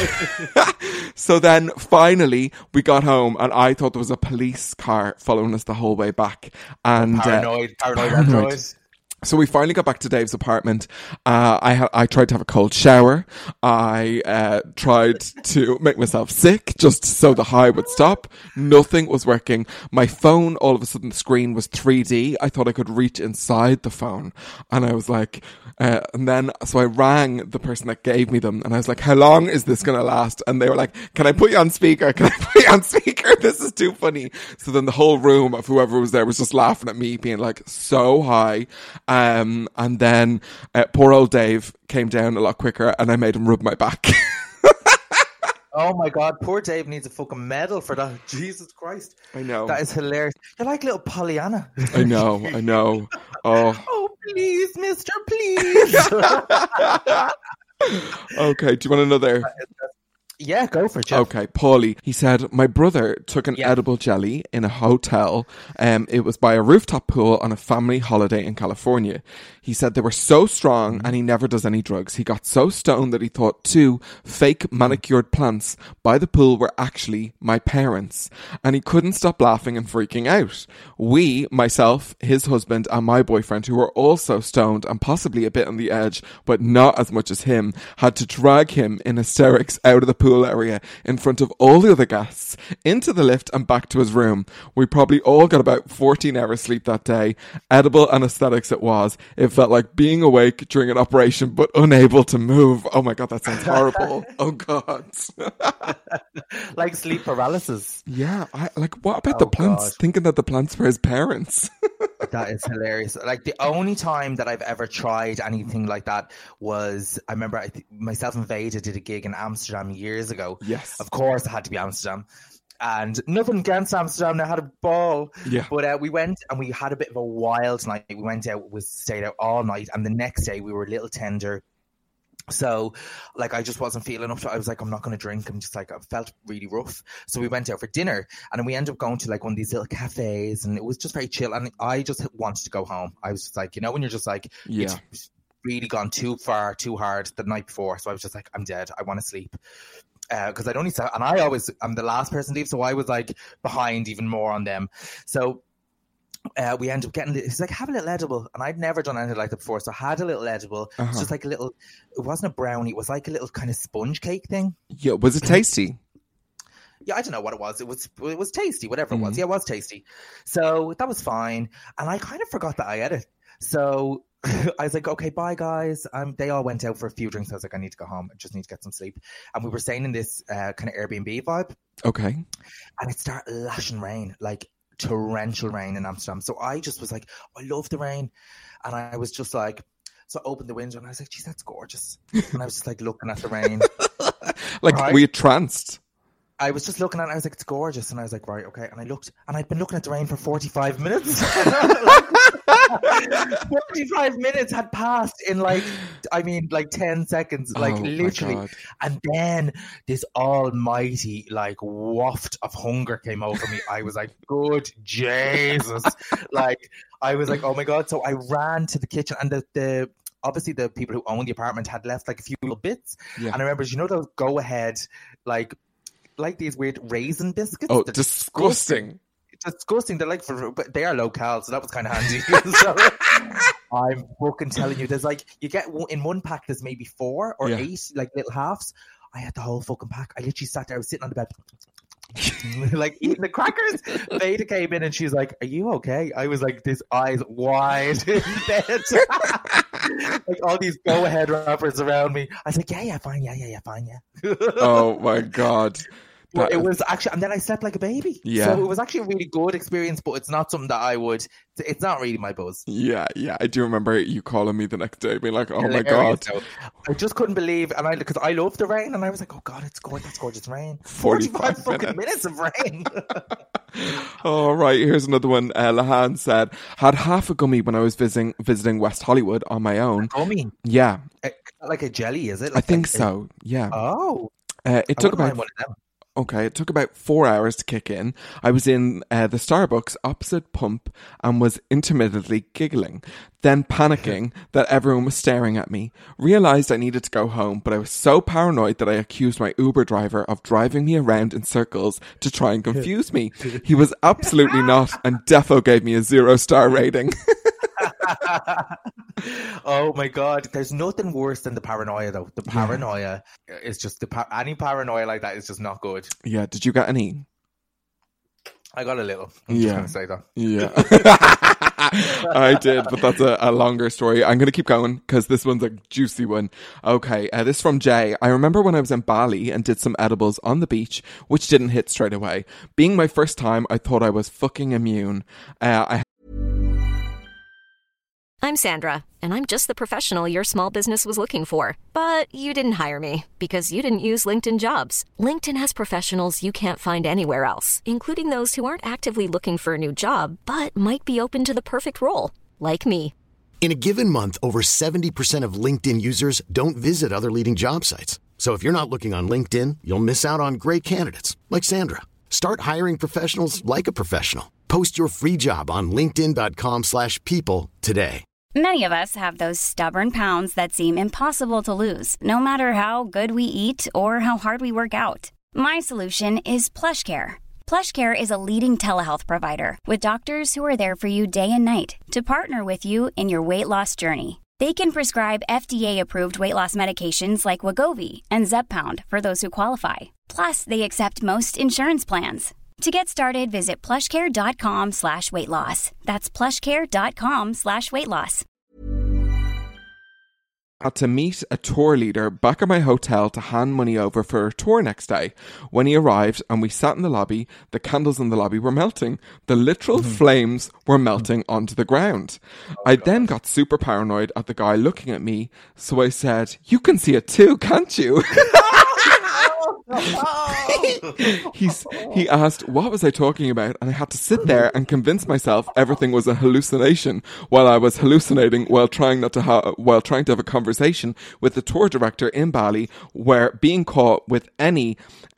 So then finally we got home, and I thought there was a police car following us the whole way back. And paranoid androids. So we finally got back to Dave's apartment. I tried to have a cold shower. I tried to make myself sick just so the high would stop. Nothing was working. My phone, all of a sudden, the screen was 3D. I thought I could reach inside the phone. And I was like, so I rang the person that gave me them, and I was like, how long is this going to last? And they were like, can I put you on speaker? This is too funny. So then the whole room of whoever was there was just laughing at me being like so high. And then poor old Dave came down a lot quicker, and I made him rub my back. Oh my God, poor Dave needs a fucking medal for that. Jesus Christ. I know. That is hilarious. You're like little Pollyanna. I know. Oh, please, mister, please. Okay, do you want another? Yeah, go for it, Jeff. Okay, Paulie. He said, my brother took an edible jelly in a hotel. It was by a rooftop pool on a family holiday in California. He said they were so strong, and he never does any drugs. He got so stoned that he thought 2 fake manicured plants by the pool were actually my parents. And he couldn't stop laughing and freaking out. We, myself, his husband, and my boyfriend, who were also stoned and possibly a bit on the edge, but not as much as him, had to drag him in hysterics out of the pool area in front of all the other guests, into the lift and back to his room. We probably all got about 14 hours sleep that day. Edible anesthetics it was. It felt like being awake during an operation but unable to move. Oh my God, that sounds horrible. Oh God. Like sleep paralysis. Yeah, what about the plants? God. Thinking that the plants were his parents. That is hilarious. Like, the only time that I've ever tried anything like that was, I remember myself and Veda did a gig in Amsterdam years ago. Yes. Of course it had to be Amsterdam. And nothing against Amsterdam, I had a ball. Yeah. But we went and we had a bit of a wild night. We went out, we stayed out all night. And the next day we were a little tender. So, like, I just wasn't feeling up to it. I was like, I'm not going to drink. I'm just like, I felt really rough. So we went out for dinner and then we ended up going to like one of these little cafes and it was just very chill. And I just wanted to go home. I was just like, you know, when you're just like, it's really gone too far, too hard the night before. So I was just like, I'm dead. I want to sleep. Because I'd only and I'm the last person to leave, so I was like behind even more on them. So we ended up getting, he's like, have a little edible, and I'd never done anything like that before, so I had a little edible. It's just like a little, it wasn't a brownie, it was like a little kind of sponge cake thing. Yeah, was it tasty? Yeah, I don't know what it was. It was tasty, whatever it was. Yeah, it was tasty. So that was fine, and I kind of forgot that I had it. So I was like, okay, bye guys. They all went out for a few drinks. I was like, I need to go home. I just need to get some sleep. And we were staying in this kind of Airbnb vibe. Okay. And it started lashing rain, like torrential rain in Amsterdam. So I just was like, I love the rain. And I was just like, so I opened the window and I was like, geez, that's gorgeous. And I was just like looking at the rain. Like, right? were you tranced? I was just looking at it, I was like, it's gorgeous. And I was like, right, okay. And I looked, and I'd been looking at the rain for 45 minutes. 45 minutes had passed in like 10 seconds, like literally. And then this almighty like waft of hunger came over me. I was like, good Jesus. Like, I was like, oh my God. So I ran to the kitchen, and the obviously the people who owned the apartment had left like a few little bits. Yeah. And I remember, you know, those go ahead, like these weird raisin biscuits. Oh, disgusting. Disgusting. They're like, but they are local, so that was kind of handy. So, I'm fucking telling you, there's like, you get in one pack, there's maybe 4 or 8 like little halves. I had the whole fucking pack. I literally sat there, I was sitting on the bed like eating the crackers. Veda came in and she's like, are you okay? I was like, this eyes wide in bed. Like all these go ahead rappers around me. I was like, yeah, fine, fine. Oh my God. But it was actually, and then I slept like a baby. Yeah. So it was actually a really good experience, but it's not something that it's not really my buzz. Yeah. I do remember you calling me the next day, being like, oh my God. So I just couldn't believe, and because I love the rain, and I was like, oh God, it's gorgeous, that's gorgeous rain. 45 fucking minutes of rain. All right, here's another one. Lahan said, had half a gummy when I was visiting West Hollywood on my own. A gummy? Yeah. Like a jelly, is it? I think so, yeah. Oh. It took about... one of them. Okay, it took about 4 hours to kick in. I was in the Starbucks opposite pump and was intermittently giggling, then panicking that everyone was staring at me. Realised I needed to go home, but I was so paranoid that I accused my Uber driver of driving me around in circles to try and confuse me. He was absolutely not, and defo gave me a 0-star rating. Oh my God, there's nothing worse than the paranoia though. The paranoia is just any paranoia like that is just not good. Yeah, did you get any? I got a little. I'm just going to say that. Yeah. I did, but that's a longer story. I'm going to keep going because this one's a juicy one. Okay, this is from Jay. I remember when I was in Bali and did some edibles on the beach, which didn't hit straight away. Being my first time, I thought I was fucking immune. I'm Sandra, and I'm just the professional your small business was looking for. But you didn't hire me because you didn't use LinkedIn Jobs. LinkedIn has professionals you can't find anywhere else, including those who aren't actively looking for a new job, but might be open to the perfect role, like me. In a given month, over 70% of LinkedIn users don't visit other leading job sites. So if you're not looking on LinkedIn, you'll miss out on great candidates like Sandra. Start hiring professionals like a professional. Post your free job on linkedin.com/people today. Many of us have those stubborn pounds that seem impossible to lose, no matter how good we eat or how hard we work out. My solution is PlushCare. PlushCare is a leading telehealth provider with doctors who are there for you day and night to partner with you in your weight loss journey. They can prescribe FDA-approved weight loss medications like Wegovy and Zepbound for those who qualify. Plus, they accept most insurance plans. To get started, visit plushcare.com/weightloss. That's plushcare.com/weightloss. had to meet a tour leader back at my hotel to hand money over for a tour next day. When he arrived and we sat in the lobby, the candles in the lobby were melting. The literal flames were melting onto the ground. I then got super paranoid at the guy looking at me, so I said, "You can see it too, can't you?" He asked what was I talking about, and I had to sit there and convince myself everything was a hallucination while I was hallucinating while trying to have a conversation with the tour director in Bali, where being caught with any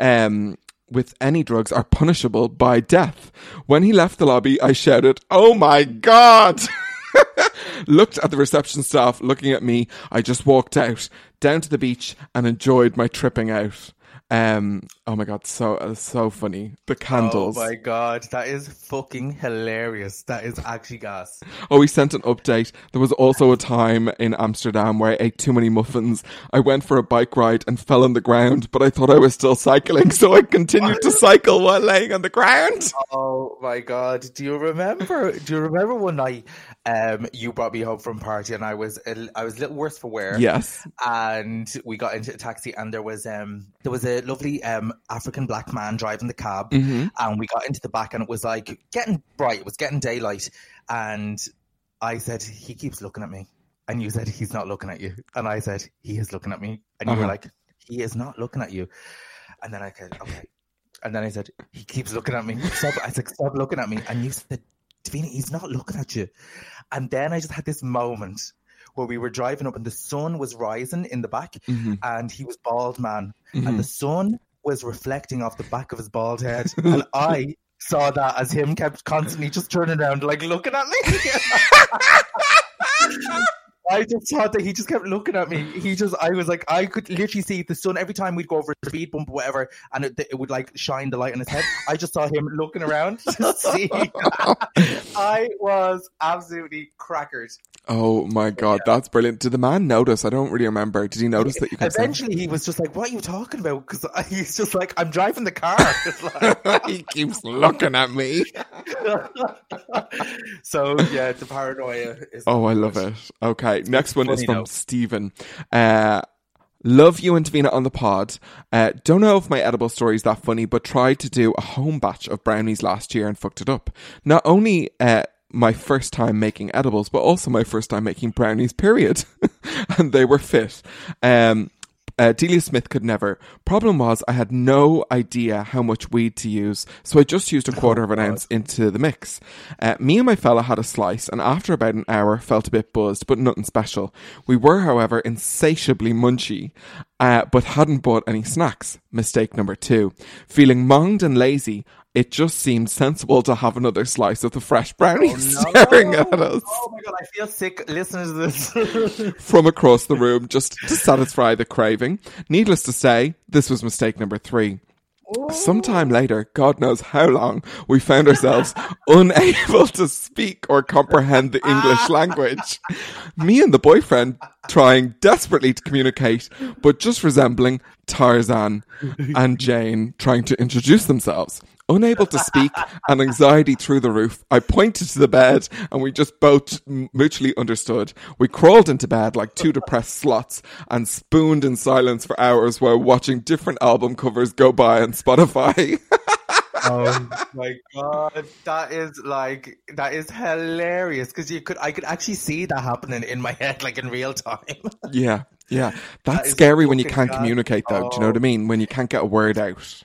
drugs are punishable by death. When he left the lobby, I shouted, "Oh my God!" Looked at the reception staff looking at me. I just walked out down to the beach and enjoyed my tripping out. Oh my God, so funny. The candles. Oh my God, that is fucking hilarious. That is actually gas. Oh, we sent an update. There was also a time in Amsterdam where I ate too many muffins. I went for a bike ride and fell on the ground, but I thought I was still cycling, so I continued to cycle while laying on the ground. Oh my God. Do you remember one night you brought me home from party and I was a little worse for wear? Yes. And we got into a taxi and there was a lovely African black man driving the cab, and we got into the back and it was like getting bright, it was getting daylight, and I said, "He keeps looking at me," and you said, "He's not looking at you," and I said, "He is looking at me," and you were like, "He is not looking at you," and then I said, "Okay," and then I said, "He keeps looking at me." I said, "Stop looking at me," and you said, "Davina, he's not looking at you," and then I just had this moment where we were driving up and the sun was rising in the back, and he was bald man, and the sun was reflecting off the back of his bald head, and I saw that as him kept constantly just turning around like looking at me. I just thought that he just kept looking at me. I was like, I could literally see the sun every time we'd go over a speed bump or whatever, and it would like shine the light on his head. I just saw him looking around to see. I was absolutely crackered. Oh my God, that's brilliant. Did the man notice? I don't really remember. Did he notice that you kept Eventually he was just like, "What are you talking about?" Because he's just like, "I'm driving the car." Like, he keeps looking at me. So yeah, the paranoia is... Oh, I love it. Okay, next one is from Stephen. Love you and Davina on the pod. Don't know if my edible story is that funny, but tried to do a home batch of brownies last year and fucked it up. Not only my first time making edibles, but also my first time making brownies, period. And they were fit. Delia Smith could never. Problem was, I had no idea how much weed to use, so I just used a quarter of an ounce into the mix. Me and my fella had a slice, and after about an hour, felt a bit buzzed, but nothing special. We were, however, insatiably munchy, but hadn't bought any snacks. Mistake number 2. Feeling monged and lazy, it just seemed sensible to have another slice of the fresh brownie staring at us. Oh my God, I feel sick listening to this. From across the room, just to satisfy the craving. Needless to say, this was mistake number 3. Sometime later, God knows how long, we found ourselves unable to speak or comprehend the English language. Me and the boyfriend trying desperately to communicate, but just resembling Tarzan and Jane trying to introduce themselves. Unable to speak and anxiety through the roof, I pointed to the bed and we just both mutually understood. We crawled into bed like two depressed slots and spooned in silence for hours while watching different album covers go by on Spotify. Oh my God, that is hilarious, because I could actually see that happening in my head, like in real time. Yeah. That's scary when you can't communicate, though. Do you know what I mean? When you can't get a word out.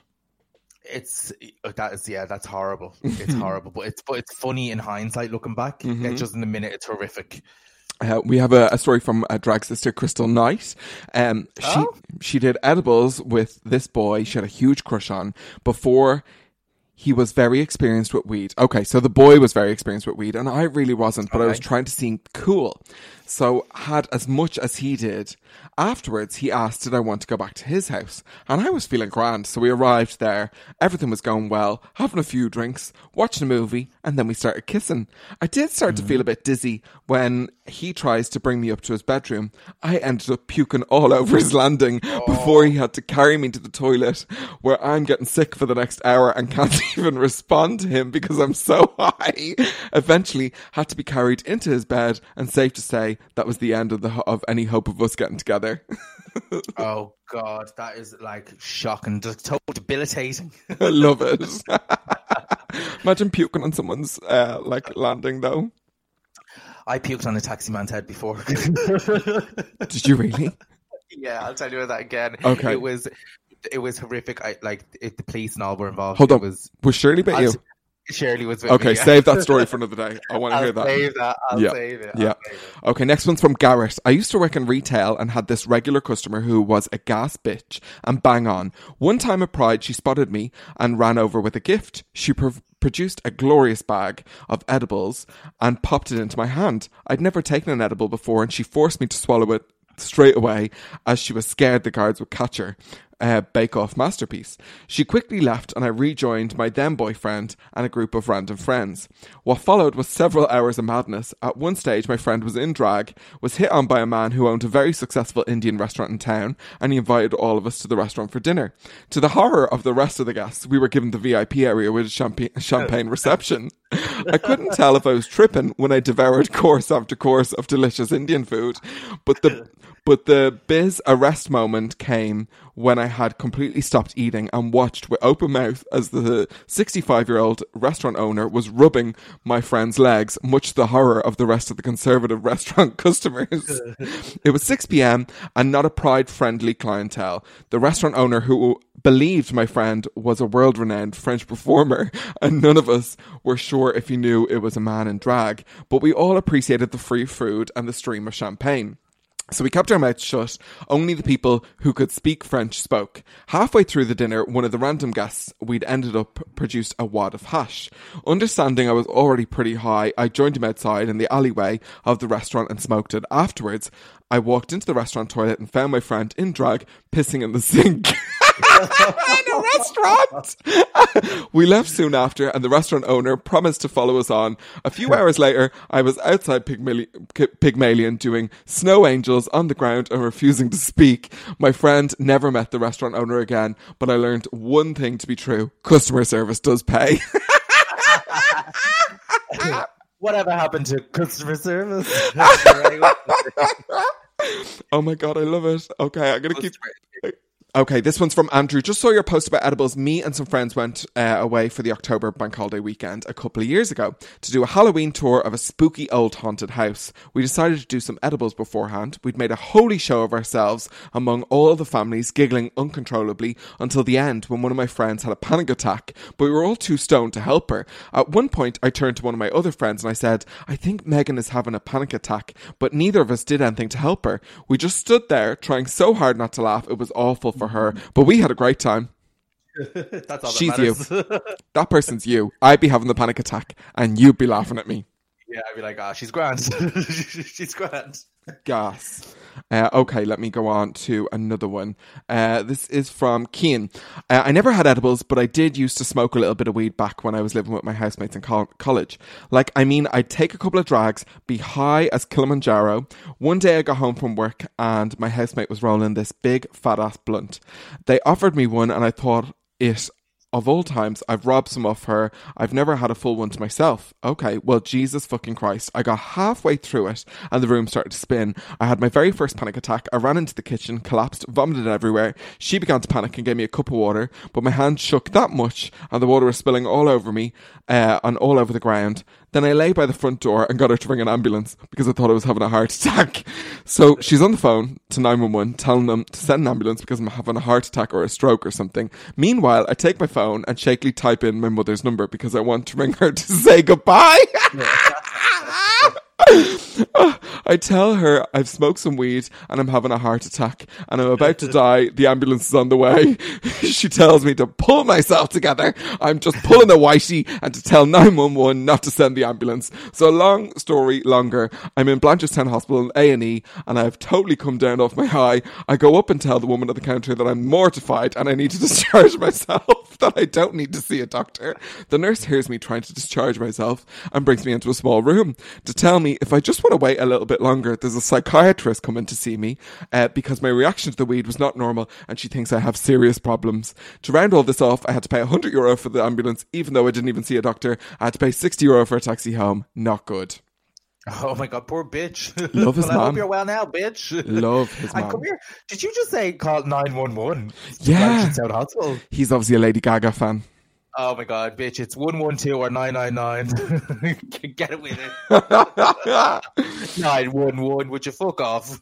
That's horrible. It's horrible, but it's funny in hindsight looking back. It's just in the minute, it's horrific. We have a story from a drag sister, Crystal Knight. She did edibles with this boy she had a huge crush on before he was very experienced with weed. Okay, so the boy was very experienced with weed, and I really wasn't, but I was trying to seem cool. So had as much as he did. Afterwards, he asked, did I want to go back to his house? And I was feeling grand, so we arrived there. Everything was going well, having a few drinks, watching a movie, and then we started kissing. I did start to feel a bit dizzy when he tries to bring me up to his bedroom. I ended up puking all over his landing before he had to carry me to the toilet, where I'm getting sick for the next hour and can't even respond to him because I'm so high. Eventually, had to be carried into his bed, and safe to say, that was the end of any hope of us getting together. Oh God, that is like shocking, just so debilitating. I love it. Imagine puking on someone's like landing though. I puked on a taxi man's head before. Did you really? Yeah, I'll tell you about that again. Okay. It was horrific. The police and all were involved. Hold on. Was Shirley bit you? Shirley was with okay, me. save that story for another day. I want to hear that. I'll save it. Yeah. Okay, next one's from Garrett. I used to work in retail and had this regular customer who was a gas bitch and bang on. One time at Pride, she spotted me and ran over with a gift. She produced a glorious bag of edibles and popped it into my hand. I'd never taken an edible before and she forced me to swallow it straight away as she was scared the guards would catch her. Bake-Off masterpiece. She quickly left and I rejoined my then boyfriend and a group of random friends. What followed was several hours of madness. At one stage, my friend was in drag, was hit on by a man who owned a very successful Indian restaurant in town, and he invited all of us to the restaurant for dinner. To the horror of the rest of the guests, we were given the VIP area with a champagne reception. I couldn't tell if I was tripping when I devoured course after course of delicious Indian food, but the biz arrest moment came when I had completely stopped eating and watched with open mouth as the 65-year-old restaurant owner was rubbing my friend's legs, much to the horror of the rest of the conservative restaurant customers. It was 6 p.m. and not a Pride-friendly clientele. The restaurant owner, who believed my friend was a world-renowned French performer, and none of us were sure if he knew it was a man in drag, but we all appreciated the free food and the stream of champagne. So we kept our mouths shut. Only the people who could speak French spoke. Halfway through the dinner, one of the random guests we'd ended up produced a wad of hash. Understanding I was already pretty high, I joined him outside in the alleyway of the restaurant and smoked it. Afterwards, I walked into the restaurant toilet and found my friend in drag pissing in the sink. In a restaurant! We left soon after and the restaurant owner promised to follow us on. A few hours later, I was outside Pygmalion doing snow angels on the ground and refusing to speak. My friend never met the restaurant owner again, but I learned one thing to be true. Customer service does pay. Whatever happened to customer service? Oh my God, I love it. Okay, I'm going to keep... Okay, this one's from Andrew. Just saw your post about edibles. Me and some friends went away for the October bank holiday weekend a couple of years ago to do a Halloween tour of a spooky old haunted house. We decided to do some edibles beforehand. We'd made a holy show of ourselves among all the families, giggling uncontrollably until the end when one of my friends had a panic attack, but we were all too stoned to help her. At one point, I turned to one of my other friends and I said, I think Megan is having a panic attack, but neither of us did anything to help her. We just stood there trying so hard not to laugh. It was awful for her, but we had a great time. That's all She's that you. That person's you. I'd be having the panic attack and you'd be laughing at me. Yeah, I'd be like, she's grand. She's grand. Gas. Okay, let me go on to another one. This is from Cian. I never had edibles, but I did used to smoke a little bit of weed back when I was living with my housemates in college. I'd take a couple of drags, be high as Kilimanjaro. One day I got home from work and my housemate was rolling this big fat ass blunt. They offered me one and I thought of all times, I've robbed some off her. I've never had a full one to myself. Okay, well, Jesus fucking Christ. I got halfway through it and the room started to spin. I had my very first panic attack. I ran into the kitchen, collapsed, vomited everywhere. She began to panic and gave me a cup of water, but my hand shook that much and the water was spilling all over me and all over the ground. Then I lay by the front door and got her to ring an ambulance because I thought I was having a heart attack. So she's on the phone to 911 telling them to send an ambulance because I'm having a heart attack or a stroke or something. Meanwhile, I take my phone and shakily type in my mother's number because I want to ring her to say goodbye. I tell her I've smoked some weed and I'm having a heart attack and I'm about to die. The ambulance is on the way. She tells me to pull myself together. I'm just pulling a whitey and to tell 911 not to send the ambulance. So long story longer, I'm in Blanchardstown Hospital in A&E and I've totally come down off my high. I go up and tell the woman at the counter that I'm mortified and I need to discharge myself, that I don't need to see a doctor. The nurse hears me trying to discharge myself and brings me into a small room to tell me if I just want to wait a little bit longer, there's a psychiatrist coming to see me because my reaction to the weed was not normal and she thinks I have serious problems. To round all this off, I had to pay €100 for the ambulance, even though I didn't even see a doctor. I had to pay €60 for a taxi home. Not good. Oh my God, poor bitch. Love his well, I man. hope you're well now, bitch. Love his And man. come here. Did you just say call 911? Yeah. South Hospital. He's obviously a Lady Gaga fan. Oh my God, bitch. It's 112 or 999. Get it with it. 911, would you fuck off?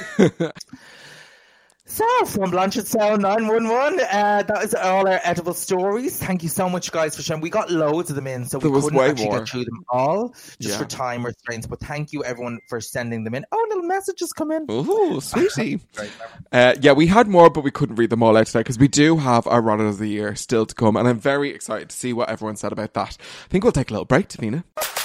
So, from Blanchard Sound 911, that is all our edible stories. Thank you so much, guys, for sharing. We got loads of them in, so we couldn't actually get through them all, just for time restraints. But thank you, everyone, for sending them in. Oh, little messages come in. Oh, sweetie. Yeah, we had more, but we couldn't read them all out today, because we do have our Rodder of the Year still to come, and I'm very excited to see what everyone said about that. I think we'll take a little break, Davina.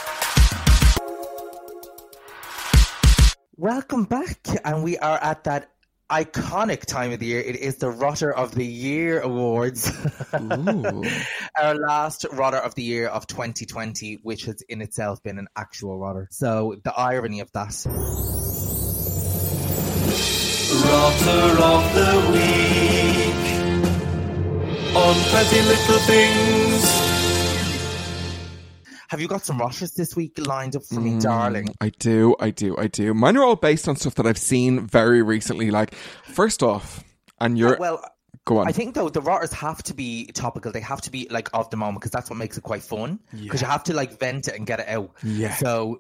Welcome back, and we are at that iconic time of the year. It is the Rodder of the Year Awards. Our last Rodder of the Year of 2020, which has in itself been an actual Rodder. So the irony of that. Rodder of the Week on Pretty Little Things. Have you got some Rotters this week lined up for me, darling? I do. Mine are all based on stuff that I've seen very recently. Like, first off, and you're... Well, go on. I think, though, the Rotters have to be topical. They have to be, like, of the moment, because that's what makes it quite fun. Because you have to, like, vent it and get it out. Yeah. So,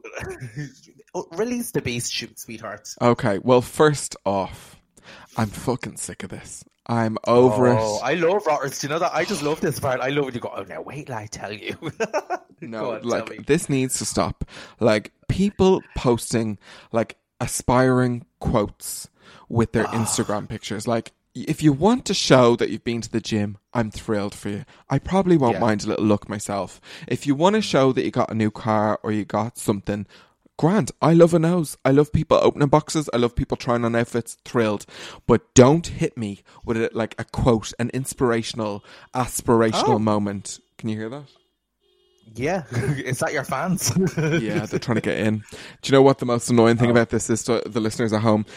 release the beast, sweetheart. Okay, well, first off, I'm fucking sick of this. I'm over it. I love Rotters. Do you know that? I just love this part. I love when you go, oh, now wait till I tell you. No, like, this needs to stop. Like, people posting, like, aspiring quotes with their Instagram pictures. Like, if you want to show that you've been to the gym, I'm thrilled for you. I probably won't mind a little look myself. If you want to show that you got a new car or you got something, grand. I love a nose. I love people opening boxes. I love people trying on outfits. Thrilled. But don't hit me with it like a quote, an inspirational, aspirational moment. Can you hear that? Yeah. Is that your fans? Yeah, they're trying to get in. Do you know what the most annoying thing about this is to the listeners at home?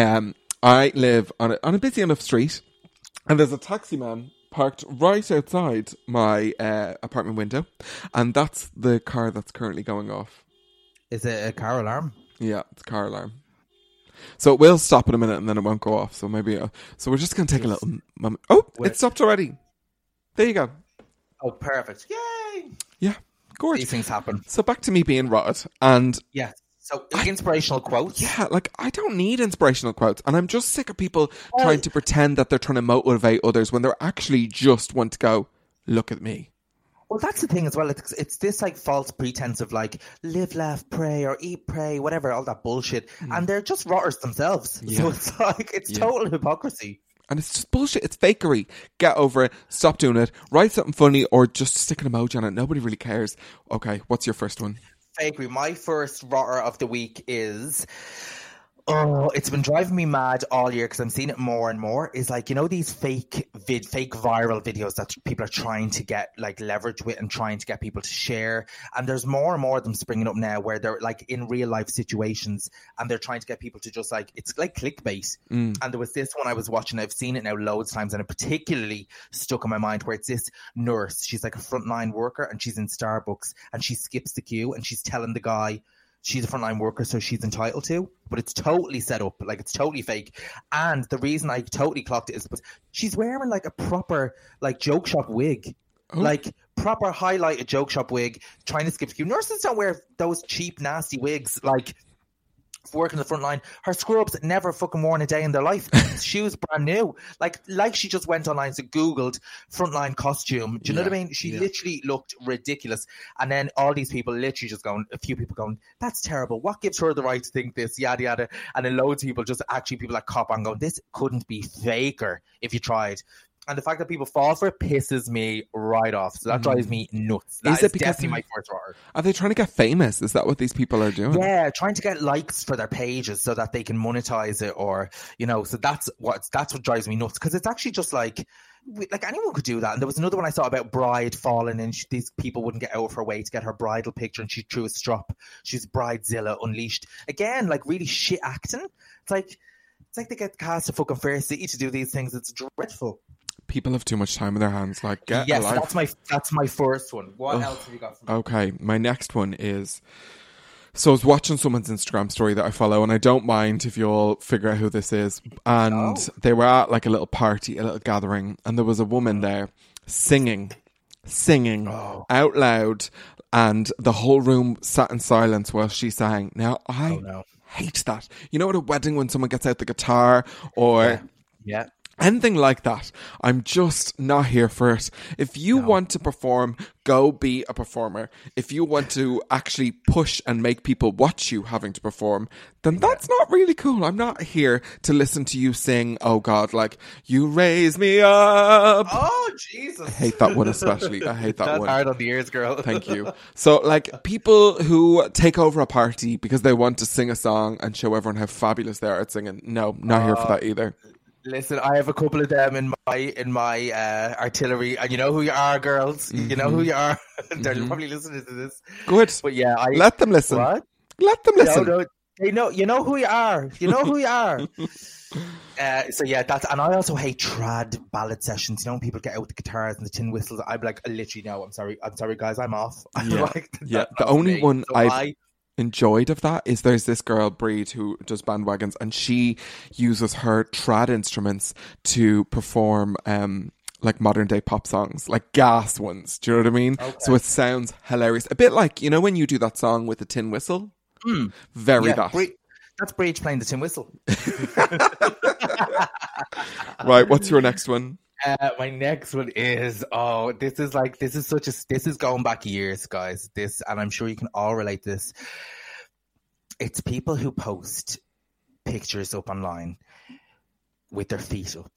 I live on a busy enough street, and there's a taxi man parked right outside my apartment window, and that's the car that's currently going off. Is it a car alarm? Yeah, it's a car alarm. So it will stop in a minute and then it won't go off. So maybe... so we're just going to take a little moment. Oh, it stopped already. There you go. Oh, perfect. Yay! Yeah, gorgeous. These things happen. So back to me being rotted. And... yeah. So inspirational quotes. Yeah, like, I don't need inspirational quotes. And I'm just sick of people trying to pretend that they're trying to motivate others when they're actually just want to go, look at me. Well, that's the thing as well. It's this like false pretense of like live, laugh, pray, or eat, pray, whatever, all that bullshit. And they're just rotters themselves. Yeah. So it's like, it's total hypocrisy. And it's just bullshit. It's fakery. Get over it. Stop doing it. Write something funny or just stick an emoji on it. Nobody really cares. Okay, what's your first one? Fakery. My first rotter of the week is... oh, it's been driving me mad all year because I'm seeing it more and more. Is like, you know, these fake viral videos that people are trying to get like leverage with and trying to get people to share. And there's more and more of them springing up now where they're like in real life situations and they're trying to get people to just like, it's like clickbait. And there was this one I was watching. I've seen it now loads of times and it particularly stuck in my mind where it's this nurse. She's like a frontline worker and she's in Starbucks and she skips the queue and she's telling the guy she's a frontline worker, so she's entitled to. But it's totally set up. Like, it's totally fake. And the reason I totally clocked it is because she's wearing, like, a proper, like, joke shop wig. Oh. Like, proper highlighted joke shop wig, trying to skip the queue. Nurses don't wear those cheap, nasty wigs, like... working the front line. Her scrubs never fucking worn a day in their life. Shoes brand new. Like she just went online and Googled frontline costume. Do you know what I mean? She literally looked ridiculous. And then all these people literally just going, a few people going, that's terrible. What gives her the right to think this? Yada, yada. And then loads of people just actually people like cop on going, this couldn't be faker if you tried. And the fact that people fall for it pisses me right off. So that drives me nuts. That is definitely my first rotter. Are they trying to get famous? Is that what these people are doing? Yeah, trying to get likes for their pages so that they can monetize it, or you know. So that's what drives me nuts, because it's actually just like anyone could do that. And there was another one I saw about bride falling, and these people wouldn't get out of her way to get her bridal picture, and she threw a strop. She's Bridezilla unleashed again, like really shit acting. It's like they get cast a fucking Fair City to do these things. It's dreadful. People have too much time in their hands. Like, get a life. That's my first one. What else have you got for me? Okay, my next one is So I was watching someone's Instagram story that I follow, and I don't mind if you all figure out who this is. And they were at like a little party, a little gathering, and there was a woman there singing out loud, and the whole room sat in silence while she sang. Now, I hate that. You know, at a wedding when someone gets out the guitar or... Yeah. Anything like that, I'm just not here for it. If you want to perform, go be a performer. If you want to actually push and make people watch you having to perform, then that's not really cool. I'm not here to listen to you sing, oh God, like, you raise me up. Oh, Jesus. I hate that one especially. I hate that That's one. hard on the ears, girl. Thank you. So, like, people who take over a party because they want to sing a song and show everyone how fabulous they are at singing, no, not here for that either. Listen, I have a couple of them in my artillery, and you know who you are, girls. You know who you are. They're probably listening to this. Good. But yeah, let them listen. What? Let them listen. No, they know. You know who you are. You know who you are. So yeah, and I also hate trad ballad sessions. You know, when people get out the guitars and the tin whistles. I'm like, literally, no. I'm sorry, guys. I'm off. Yeah, the only one I've enjoyed of that is there's this girl Breed who does bandwagons, and she uses her trad instruments to perform like modern day pop songs, like gas ones. Do you know what I mean? Okay. So it sounds hilarious, a bit like, you know, when you do that song with the tin whistle. Very that. That's Breed playing the tin whistle. Right, what's your next one? My next one is this is going back years, guys. And I'm sure you can all relate to this. It's people who post pictures up online with their feet up.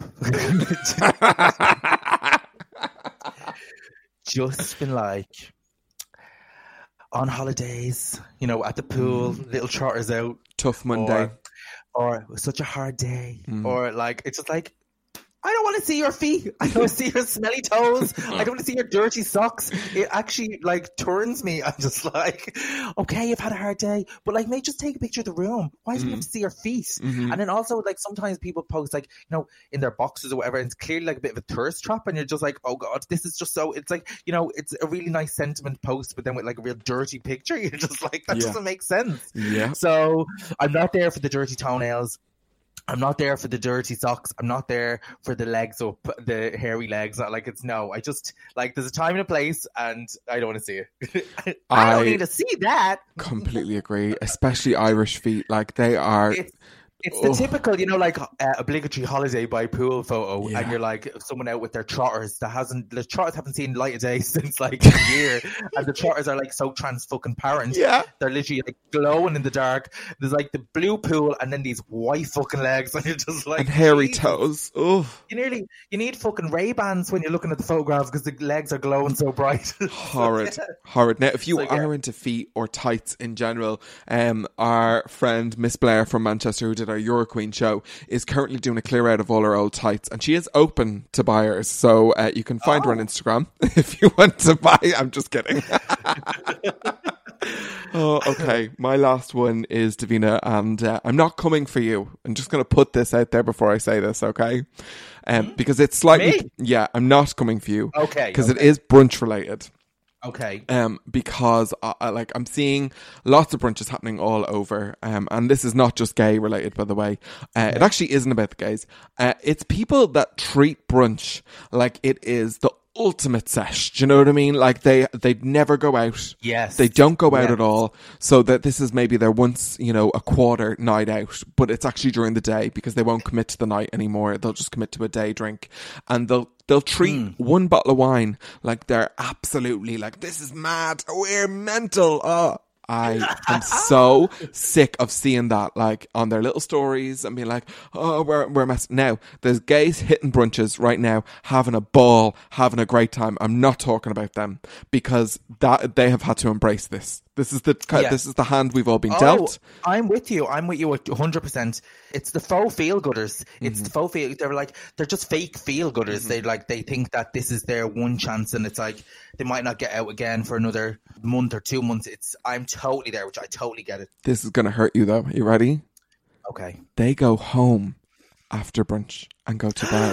Just been like on holidays, you know, at the pool, little trotters out, tough Monday, or such a hard day, or like it's just like, I don't want to see your feet. I don't want to see your smelly toes. I don't want to see your dirty socks. It actually like turns me. I'm just like, okay, you've had a hard day, but like, mate, just take a picture of the room. Why do you have to see your feet? And then also, like, sometimes people post like, you know, in their boxes or whatever, and it's clearly like a bit of a thirst trap, and you're just like, oh God, this is just so. It's like, you know, it's a really nice sentiment post, but then with like a real dirty picture, you're just like, that doesn't make sense. Yeah. So I'm not there for the dirty toenails. I'm not there for the dirty socks. I'm not there for the legs up, the hairy legs. Like, it's no. I just, like, there's a time and a place, and I don't want to see it. I don't need to see that. Completely agree. Especially Irish feet. Like, they are... It's the typical, you know, like obligatory holiday by pool photo, and you're like someone out with their trotters the trotters haven't seen light of day since like a year, and the trotters are like so trans-fucking-parent. Yeah. They're literally like glowing in the dark. There's like the blue pool, and then these white fucking legs, and you're just like... And hairy toes. Oh. You need fucking Ray-Bans when you're looking at the photographs because the legs are glowing so bright. Horrid. Now, if you are into feet or tights in general, our friend Miss Blair from Manchester, who did our Euro Queen show, is currently doing a clear out of all her old tights, and she is open to buyers, so you can find her on Instagram if you want to buy. I'm just kidding. Okay, my last one is Davina, and I'm not coming for you. I'm just going to put this out there before I say this, okay? Because it's slightly... Yeah, I'm not coming for you. Okay. Because it is brunch related. Okay. Because I'm seeing lots of brunches happening all over, and this is not just gay related, by the way. It actually isn't about the gays. It's people that treat brunch like it is the ultimate sesh. Do you know what I mean? Like they'd never go out. Yes. They don't go out at all. So that this is maybe their once, you know, a quarter night out, but it's actually during the day because they won't commit to the night anymore. They'll just commit to a day drink, and they'll treat one bottle of wine like they're absolutely like, this is mad. We're mental. I am so sick of seeing that, like, on their little stories and being like, oh, we're messing. Now, there's gays hitting brunches right now, having a ball, having a great time. I'm not talking about them because that they have had to embrace this. This is the hand we've all been dealt. I'm with you 100%. It's the faux feel-gooders. It's the faux feel. They're just fake feel-gooders. They think that this is their one chance, and it's like they might not get out again for another month or 2 months. I'm totally there, which I totally get it. This is going to hurt you though. You ready? Okay. They go home after brunch and go to bed.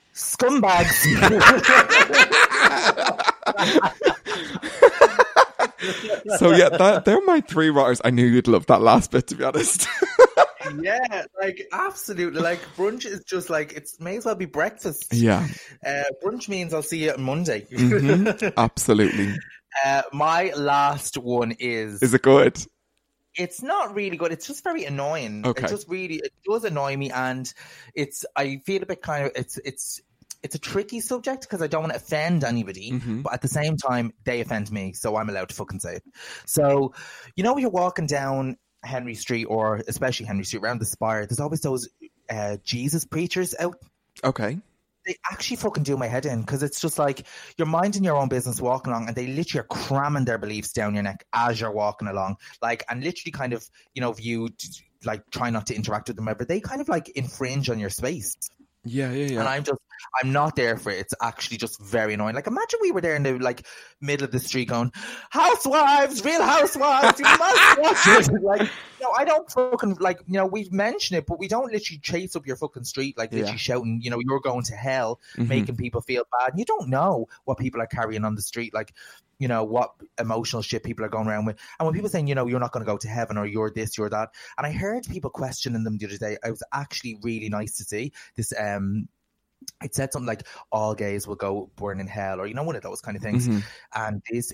Scumbags. So yeah, they're my 3 rotters. I knew you'd love that last bit, to be honest. Yeah, like absolutely. Like brunch is just like it may as well be breakfast. Yeah. Brunch means I'll see you on Monday. Absolutely. My last one is. Is it good? It's not really good. It's just very annoying. Okay. It does annoy me, and I feel a bit kind of it's a tricky subject because I don't want to offend anybody, but at the same time they offend me, so I'm allowed to fucking say it. So, when you're walking down Henry Street, or especially Henry Street around the Spire, there's always those Jesus preachers out. Okay. They actually fucking do my head in, because it's just like you're minding your own business walking along, and they literally are cramming their beliefs down your neck as you're walking along, like, and literally kind of, view, like, try not to interact with them, but they kind of like infringe on your space. Yeah. And I'm not there for it. It's actually just very annoying. Like, imagine we were there in the middle of the street going, "Housewives, Real Housewives, you must watch it." Like, I don't fucking we've mentioned it, but we don't literally chase up your fucking street, like literally shouting, you're going to hell, making people feel bad. And you don't know what people are carrying on the street, like, what emotional shit people are going around with. And when people saying, you're not going to go to heaven, or you're this, you're that. And I heard people questioning them the other day. It was actually really nice to see this. It said something like, all gays will go burn in hell, or, one of those kind of things. And these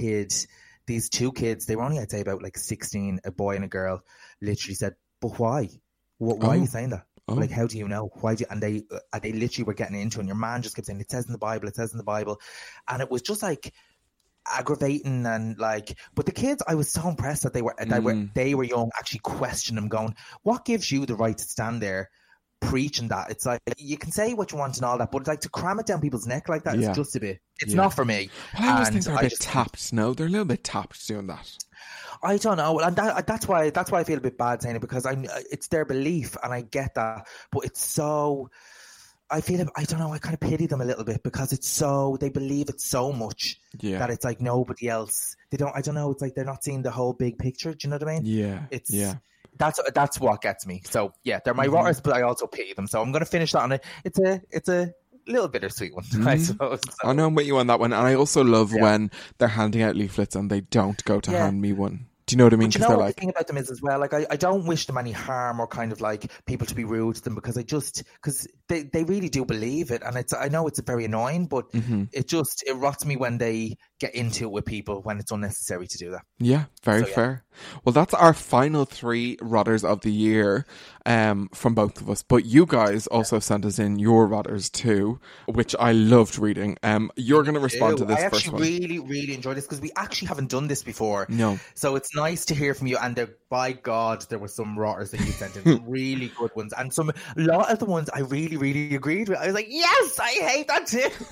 2 kids, they were only, I'd say, about like 16, a boy and a girl, literally said, "But why? Why are you saying that? Like, how do you know? Why do you?" And they literally were getting into it. And your man just kept saying, "It says in the Bible, it says in the Bible." And it was just like aggravating, and like, but the kids, I was so impressed that they were young, actually questioning them, going, "What gives you the right to stand there preaching that?" It's like, you can say what you want and all that, but like to cram it down people's neck like that is just a bit. It's not for me. Well, I always think they're a bit tapped. No, they're a little bit tapped doing that. I don't know, and that's why I feel a bit bad saying it, because it's their belief, and I get that, but it's so. I feel, I don't know, I kind of pity them a little bit, because they believe it so much that it's like nobody else. I don't know, it's like they're not seeing the whole big picture. Do you know what I mean? Yeah. That's what gets me. So yeah, they're my rotters, but I also pity them. So I'm going to finish that on it. It's a little bittersweet one, I suppose. So. I know I'm with you on that one. And I also love when they're handing out leaflets and they don't go to hand me one. Do you know what I mean? But the thing about them is as well, like, I don't wish them any harm, or kind of like people to be rude to them, because because they really do believe it, and I know it's very annoying, but it rots me when they get into it with people when it's unnecessary to do that. Yeah, very fair. Well, that's our final 3 rotters of the year from both of us. But you guys also sent us in your rotters too, which I loved reading. You're going to respond to this first one. I actually really, really enjoyed this, because we actually haven't done this before. No. So it's nice to hear from you. And by God, there were some rotters that you sent in, really good ones. And a lot of the ones I really, really agreed with. I was like, yes, I hate that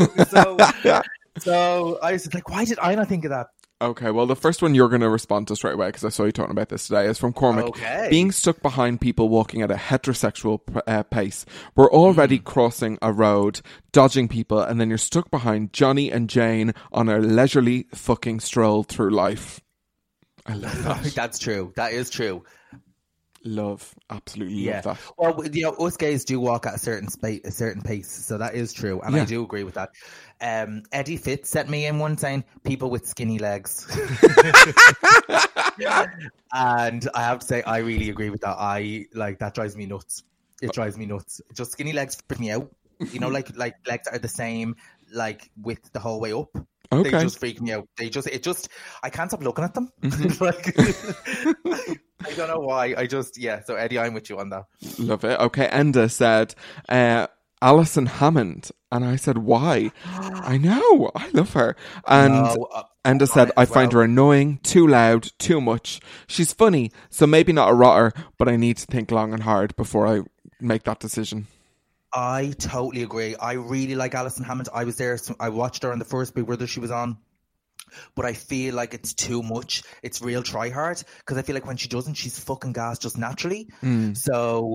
too. So I was like, why did I not think of that? Okay, well, the first one you're going to respond to straight away, because I saw you talking about this today, is from Cormac. Okay. Being stuck behind people walking at a heterosexual pace. We're already crossing a road, dodging people, and then you're stuck behind Johnny and Jane on a leisurely fucking stroll through life. I love that. That's true. That is true. Absolutely love that. Well, us gays do walk at a certain pace, so that is true, and I do agree with that. Eddie Fitz sent me in one saying, "People with skinny legs," and I have to say, I really agree with that. That drives me nuts. It drives me nuts. Just skinny legs freak me out. Like legs are the same, like width the whole way up. Okay. They just freak me out. I can't stop looking at them. I don't know why. So Eddie, I'm with you on that. Love it. Okay, Enda said, Alison Hammond. And I said, why? I know, I love her. And Enda said, I find her annoying, too loud, too much. She's funny, so maybe not a rotter, but I need to think long and hard before I make that decision. I totally agree. I really like Alison Hammond. I was there. I watched her on the first Big Brother she was on. But I feel like it's too much. It's real try hard. Because I feel like when she doesn't, she's fucking gas just naturally. So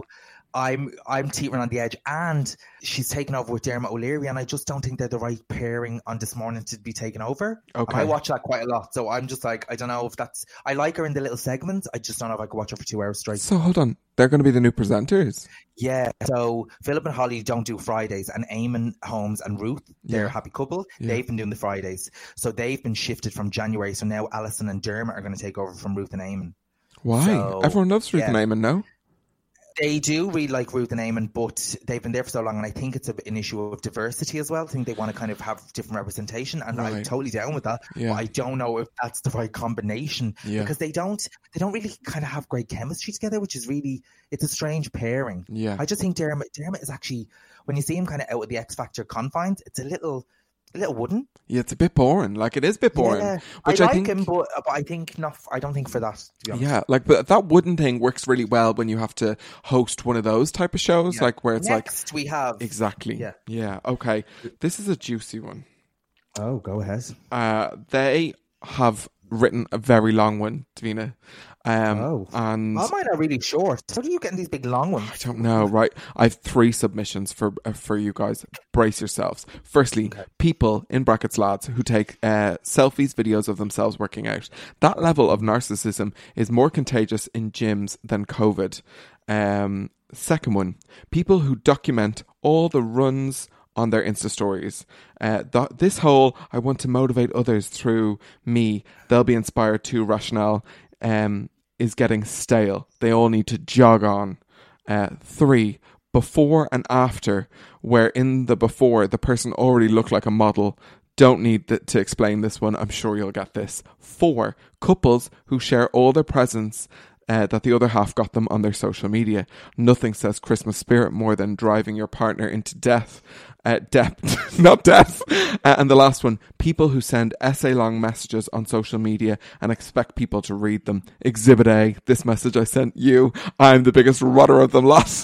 I'm teetering on the edge, and she's taken over with Dermot O'Leary, and I just don't think they're the right pairing on This Morning to be taken over. Okay. And I watch that quite a lot, so I'm just like, I don't know if that's. I like her in the little segments. I just don't know if I could watch her for 2 hours straight. So hold on, they're going to be the new presenters. Yeah, so Philip and Holly don't do Fridays, and Eamon Holmes and Ruth, they're a happy couple. Yeah. They've been doing the Fridays, so they've been shifted from January. So now Alison and Dermot are going to take over from Ruth and Eamon. Why? So, everyone loves Ruth and Eamon, no? They do really like Ruth and Eamon, but they've been there for so long, and I think it's an issue of diversity as well. I think they want to kind of have different representation, and I'm totally down with that. Yeah. But I don't know if that's the right combination because they don't really kind of have great chemistry together, which is really, it's a strange pairing. Yeah, I just think Dermot is actually, when you see him kind of out of the X Factor confines, it's a little wooden. Yeah, it's a bit boring. Like, it is a bit boring. Yeah, I think him, but I think not. I don't think for that, to be honest. Yeah, like, but that wooden thing works really well when you have to host one of those type of shows, like where it's Next we have exactly. Yeah. Okay, this is a juicy one. Oh, go ahead. They have written a very long one, Davina. And mine are really short. How do you get in these big long ones? I don't know, right? I have 3 submissions for you guys. Brace yourselves. Firstly, people, in brackets lads, who take selfies, videos of themselves working out. That level of narcissism is more contagious in gyms than COVID. Second one, people who document all the runs on their Insta stories. This whole, I want to motivate others through me, they'll be inspired to rationale, is getting stale. They all need to jog on. 3, before and after, where in the before, the person already looked like a model. Don't need to explain this one. I'm sure you'll get this. 4, couples who share all their presents that the other half got them on their social media. Nothing says Christmas spirit more than driving your partner into death. Depth, not death. And the last one, people who send essay-long messages on social media and expect people to read them. Exhibit A, this message I sent you. I'm the biggest rotter of them lot.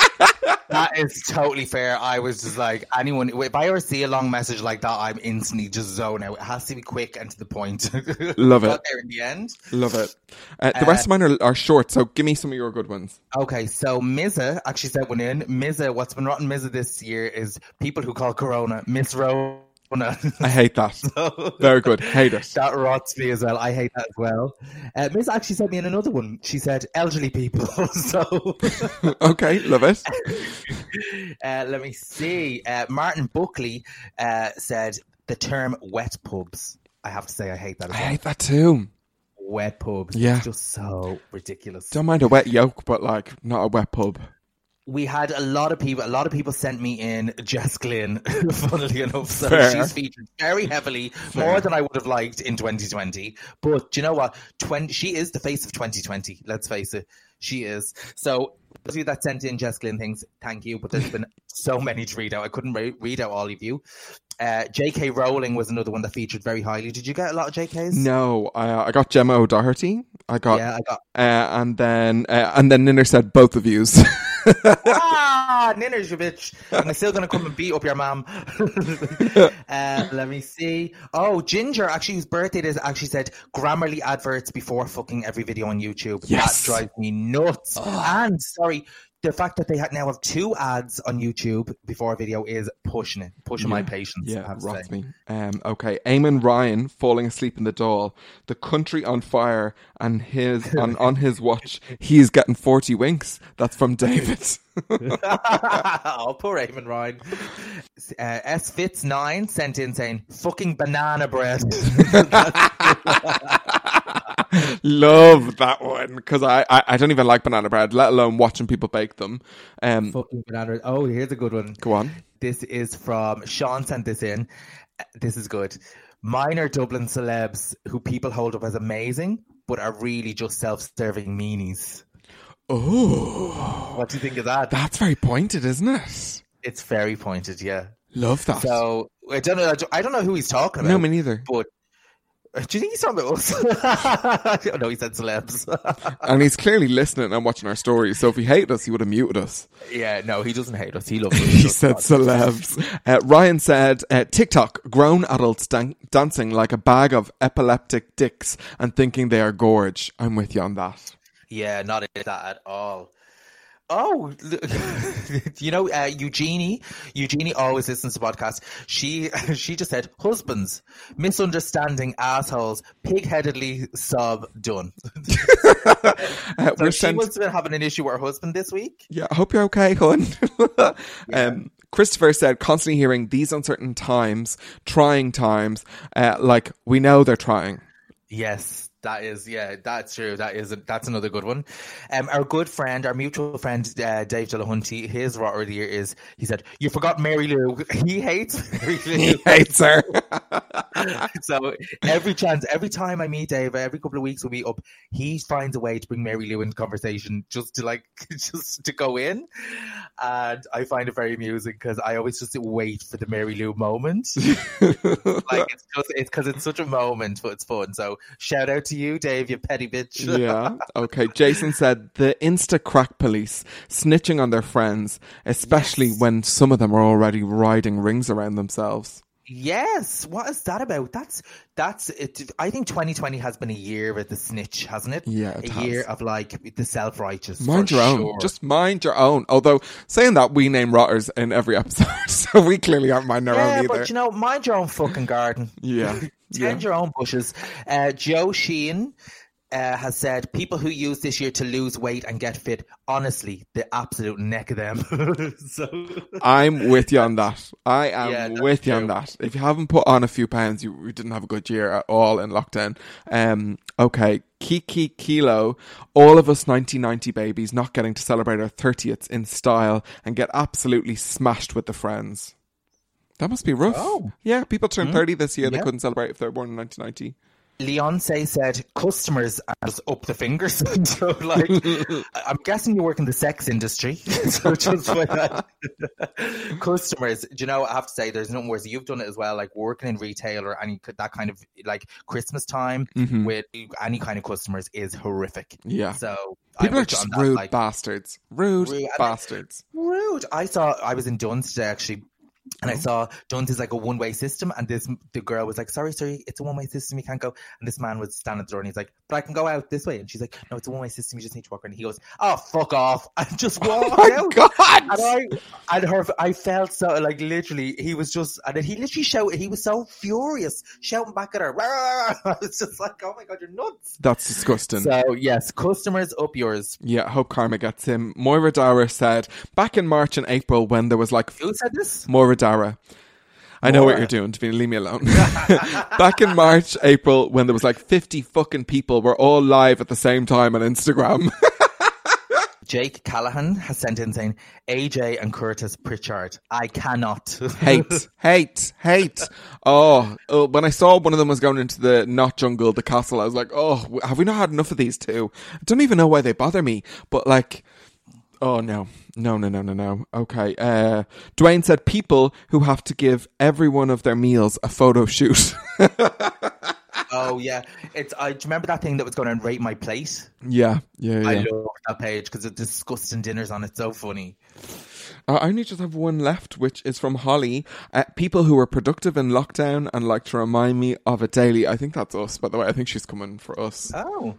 That is totally fair. I was just like, if I ever see a long message like that, I'm instantly just zone out. It has to be quick and to the point. Love it. Got there in the end. Love it. The rest of mine are short, so give me some of your good ones. Okay, so Mizza actually sent one in. Mizza, what's been rotten Mizza this year is people who call Corona Miss Rona. I hate that. So, very good. Hate it. That rots me as well. I hate that as well. Miss actually sent me in another one. She said elderly people. So okay, love it. Let me see. Martin Buckley said the term wet pubs. I have to say I hate that as well. I hate that too. Wet pubs. Yeah. It's just so ridiculous. Don't mind a wet yolk, but like not a wet pub. We had a lot of people sent me in Jess Glynn, funnily enough. So Fair. She's featured very heavily, more than I would have liked in 2020. But do you know what? She is the face of 2020. Let's face it. She is. So those of you that sent in Jess Glynn things, thank you. But there's been so many to read out. I couldn't read out all of you. J.K. Rowling was another one that featured very highly. Did you get a lot of J.K.s? No, I got Gemma O'Doherty. I got, and then Ninner said both of yous. Ninner's your bitch. I'm still going to come and beat up your mom. Let me see. Oh, Ginger, actually, whose birthday it is, actually said Grammarly adverts before fucking every video on YouTube. Yes. That drives me nuts. Oh. And, sorry, the fact that they now have 2 ads on YouTube before a video is pushing my patience. Yeah, rots me. Okay, Eamon Ryan falling asleep in the doll. The country on fire, and on his watch, he's getting 40 winks. That's from David. Oh, poor Eamon Ryan. S Fitz 9 sent in saying fucking banana bread. Love that one, because I don't even like banana bread, let alone watching people bake them. Fucking banana. Oh, here's a good one. Go on. This is from Sean, sent this in. This is good. Minor Dublin celebs who people hold up as amazing, but are really just self-serving meanies. Oh, what do you think of that? That's very pointed, isn't it? It's very pointed, yeah. Love that. So I don't know who he's talking about. No, me neither. But do you think he's talking about us? No, he said celebs. And he's clearly listening and watching our stories. So if he hated us, he would have muted us. Yeah, no, he doesn't hate us. He loves us. He said celebs. Ryan said, TikTok, grown adults dancing like a bag of epileptic dicks and thinking they are gorge. I'm with you on that. Yeah, not into that at all. Oh, you know, Eugenie always listens to podcasts. She just said, husbands, misunderstanding assholes, pig-headedly sob, done. So she must have been having an issue with her husband this week. Yeah, I hope you're okay, hon. Christopher said, constantly hearing these uncertain times, trying times, like we know they're trying. Yes. That's true. That's another good one. Our good friend, our mutual friend, Dave Delahunty, his rotter of the year is, he said, you forgot Mary Lou. He hates Mary Lou. He hates her. So every time I meet Dave, every couple of weeks we'll meet up, he finds a way to bring Mary Lou into conversation just to go in. And I find it very amusing because I always just wait for the Mary Lou moment. Like it's because it's such a moment, but it's fun. So shout out to you, Dave, you petty bitch. Yeah. Okay. Jason said the Insta crack police snitching on their friends, especially when some of them are already riding rings around themselves. Yes. What is that about? That's it. I think 2020 has been a year of the snitch, hasn't it? Yeah, it has. Year of like the self-righteous. Mind your own. Just mind your own. Although saying that, we name rotters in every episode, so we clearly aren't minding our own either. But you know, mind your own fucking garden. Yeah. Tend your own bushes. Joe Sheehan has said, people who use this year to lose weight and get fit, honestly, the absolute neck of them. So I'm with you on that. I am with you on that. If you haven't put on a few pounds, you didn't have a good year at all in lockdown. Okay, Kiki Kilo, all of us 1990 babies not getting to celebrate our 30th in style and get absolutely smashed with the friends. That must be rough. Oh. Yeah, people turned 30 this year. They couldn't celebrate if they were born in 1990. Leonce said, customers are just up the fingers. So, like, I'm guessing you work in the sex industry. So just like that. Customers, do you know, I have to say, there's nothing worse. You've done it as well, like working in retail or any that kind of like Christmas time with any kind of customers is horrific. Yeah. So people are just rude bastards. Rude bastards. Rude. I was in Duns today, actually. And I saw Duns is like a one-way system, and the girl was like, sorry, it's a one-way system, you can't go. And this man was standing at the door, and he's like, but I can go out this way. And she's like, no, it's a one-way system, you just need to walk around. And he goes, oh, fuck off. And just walked out. God! I felt so, like, literally, he was just, and then he literally shouted, he was so furious, shouting back at her. I was just like, oh my God, you're nuts. That's disgusting. So, yes, customers, up yours. Yeah, I hope karma gets him. Moira Dower said, back in March and April when there was like... Who said this? Moira Dara. I know what you're doing, Davina. Leave me alone. Back in March, April, when there was like 50 fucking people were all live at the same time on Instagram. Jake Callahan has sent in saying, AJ and Curtis Pritchard. I cannot. Hate. Oh, when I saw one of them was going into the not jungle, the castle, I was like, oh, have we not had enough of these two? I don't even know why they bother me, but like... Oh, no. Okay. Dwayne said people who have to give every one of their meals a photo shoot. Oh, yeah. Do you remember that thing that was going to Rate My Plate? Yeah. I love that page because it's disgusting dinners on it. So funny. I only just have one left, which is from Holly. People who were productive in lockdown and like to remind me of it daily. I think that's us, by the way. I think she's coming for us. Oh.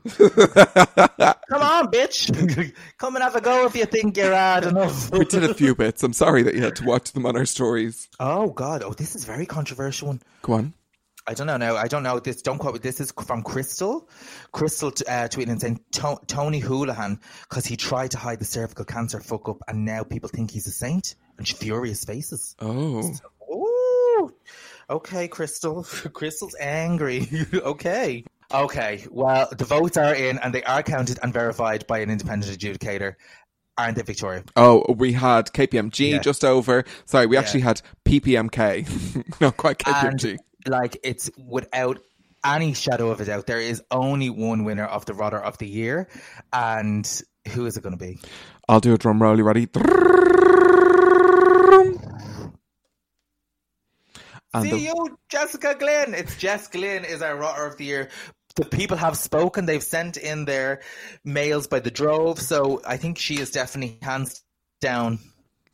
Come on, bitch. Come and have a go if you think you're hard enough. We did a few bits. I'm sorry that you had to watch them on our stories. Oh, God. Oh, this is a very controversial one. Go on. I don't know. This, don't quote me. This is from Crystal. Crystal tweeting and saying Tony Houlihan, because he tried to hide the cervical cancer fuck up, and now people think he's a saint. And furious faces. Oh. Ooh. Okay, Crystal. Crystal's angry. Okay. Well, the votes are in, and they are counted and verified by an independent adjudicator. Aren't they, Victoria? Oh, we had KPMG just over. Sorry, we actually had PPMK. Not quite KPMG. And, like, it's without any shadow of a doubt, there is only one winner of the Rotter of the Year. And who is it going to be? I'll do a drum roll. You ready? See you, Jessica Glynn. It's Jess Glynn is our Rotter of the Year. The people have spoken. They've sent in their mails by the drove. So I think she is definitely hands down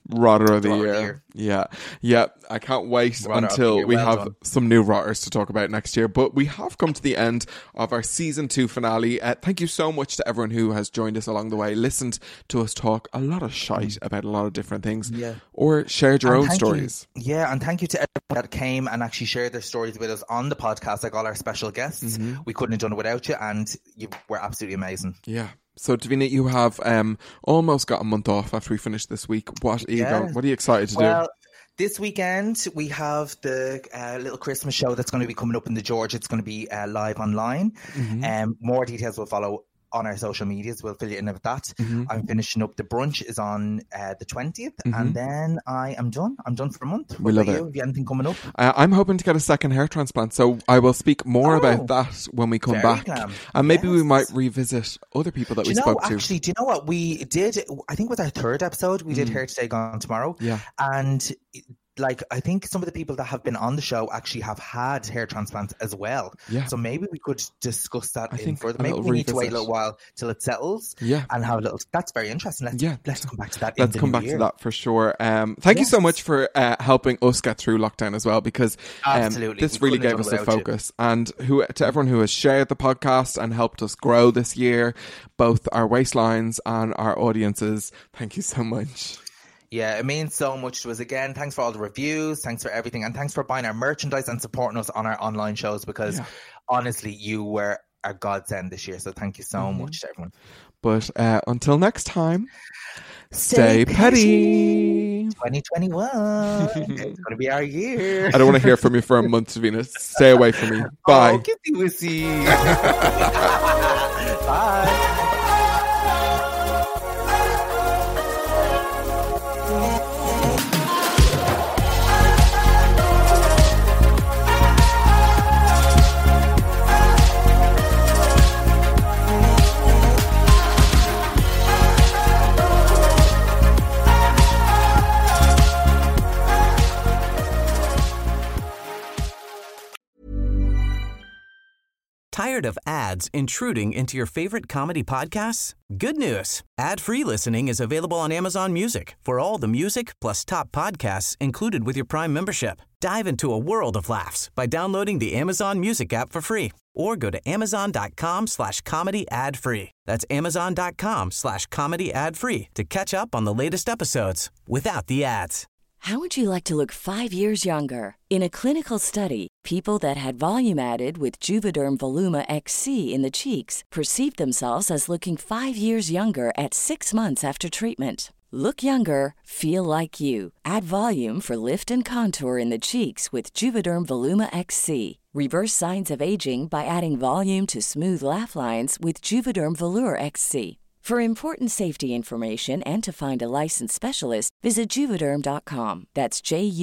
Rotter of the year. Yeah. I can't wait until we have some new rotters to talk about next year. But we have come to the end of our season 2 finale. Thank you so much to everyone who has joined us along the way, listened to us talk a lot of shite about a lot of different things, or shared your own stories. And thank you to everyone that came and actually shared their stories with us on the podcast, like all our special guests. We couldn't have done it without you, and you were absolutely amazing. Yeah. So, Davina, you have almost got a month off after we finish this week. What are you excited to do? This weekend, we have the little Christmas show that's going to be coming up in the George. It's going to be live online. More details will follow on our social medias. We'll fill you in with that. I'm finishing up. The brunch is on the 20th, and then I am done. I'm done for a month. We love it. Have you anything coming up? I'm hoping to get a second hair transplant, so I will speak more about that when we come back. And maybe we might revisit other people that we spoke to. Actually, do you know what we did? I think it was our 3rd episode. We did Hair Today, Gone Tomorrow. Yeah. And I think some of the people that have been on the show actually have had hair transplants as well. Yeah. So maybe we could discuss that further. Maybe we need to wait a little while till it settles. Yeah. And have a little. That's very interesting. Let's come back to that. Let's come back to that for sure. Thank you so much for helping us get through lockdown as well, because this really gave us a focus. And to everyone who has shared the podcast and helped us grow this year, both our waistlines and our audiences, thank you so much. Yeah, it means so much to us. Again, thanks for all the reviews, thanks for everything, and thanks for buying our merchandise and supporting us on our online shows, because honestly, you were our godsend this year. So thank you so much to everyone. But until next time, stay petty. 2021. It's going to be our year. I don't want to hear from you for a month, Davina. Stay away from me. Bye. Oh, kissy wissy. Bye. Tired of ads intruding into your favorite comedy podcasts? Good news. Ad-free listening is available on Amazon Music for all the music plus top podcasts included with your Prime membership. Dive into a world of laughs by downloading the Amazon Music app for free, or go to amazon.com/comedy ad-free. That's amazon.com/comedy ad-free to catch up on the latest episodes without the ads. How would you like to look 5 years younger? In a clinical study, people that had volume added with Juvederm Voluma XC in the cheeks perceived themselves as looking 5 years younger at 6 months after treatment. Look younger, feel like you. Add volume for lift and contour in the cheeks with Juvederm Voluma XC. Reverse signs of aging by adding volume to smooth laugh lines with Juvederm Volure XC. For important safety information and to find a licensed specialist, visit Juvederm.com. That's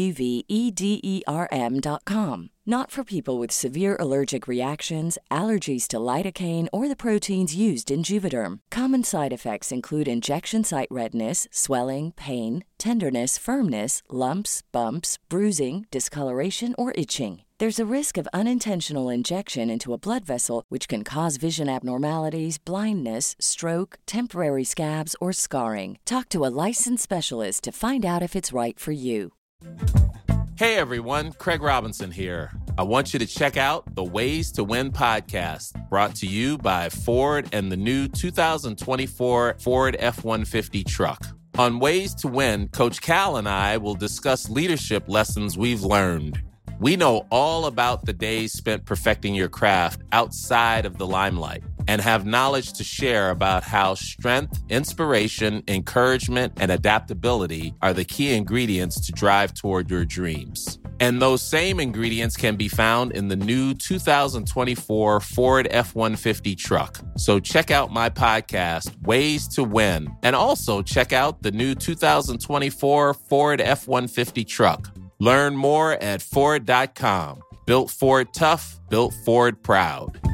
JUVEDERM.com. Not for people with severe allergic reactions, allergies to lidocaine, or the proteins used in Juvederm. Common side effects include injection site redness, swelling, pain, tenderness, firmness, lumps, bumps, bruising, discoloration, or itching. There's a risk of unintentional injection into a blood vessel, which can cause vision abnormalities, blindness, stroke, temporary scabs, or scarring. Talk to a licensed specialist to find out if it's right for you. Hey everyone, Craig Robinson here. I want you to check out the Ways to Win podcast, brought to you by Ford and the new 2024 Ford F-150 truck. On Ways to Win, Coach Cal and I will discuss leadership lessons we've learned. We know all about the days spent perfecting your craft outside of the limelight and have knowledge to share about how strength, inspiration, encouragement, and adaptability are the key ingredients to drive toward your dreams. And those same ingredients can be found in the new 2024 Ford F-150 truck. So check out my podcast, Ways to Win, and also check out the new 2024 Ford F-150 truck. Learn more at Ford.com. Built Ford tough, built Ford proud.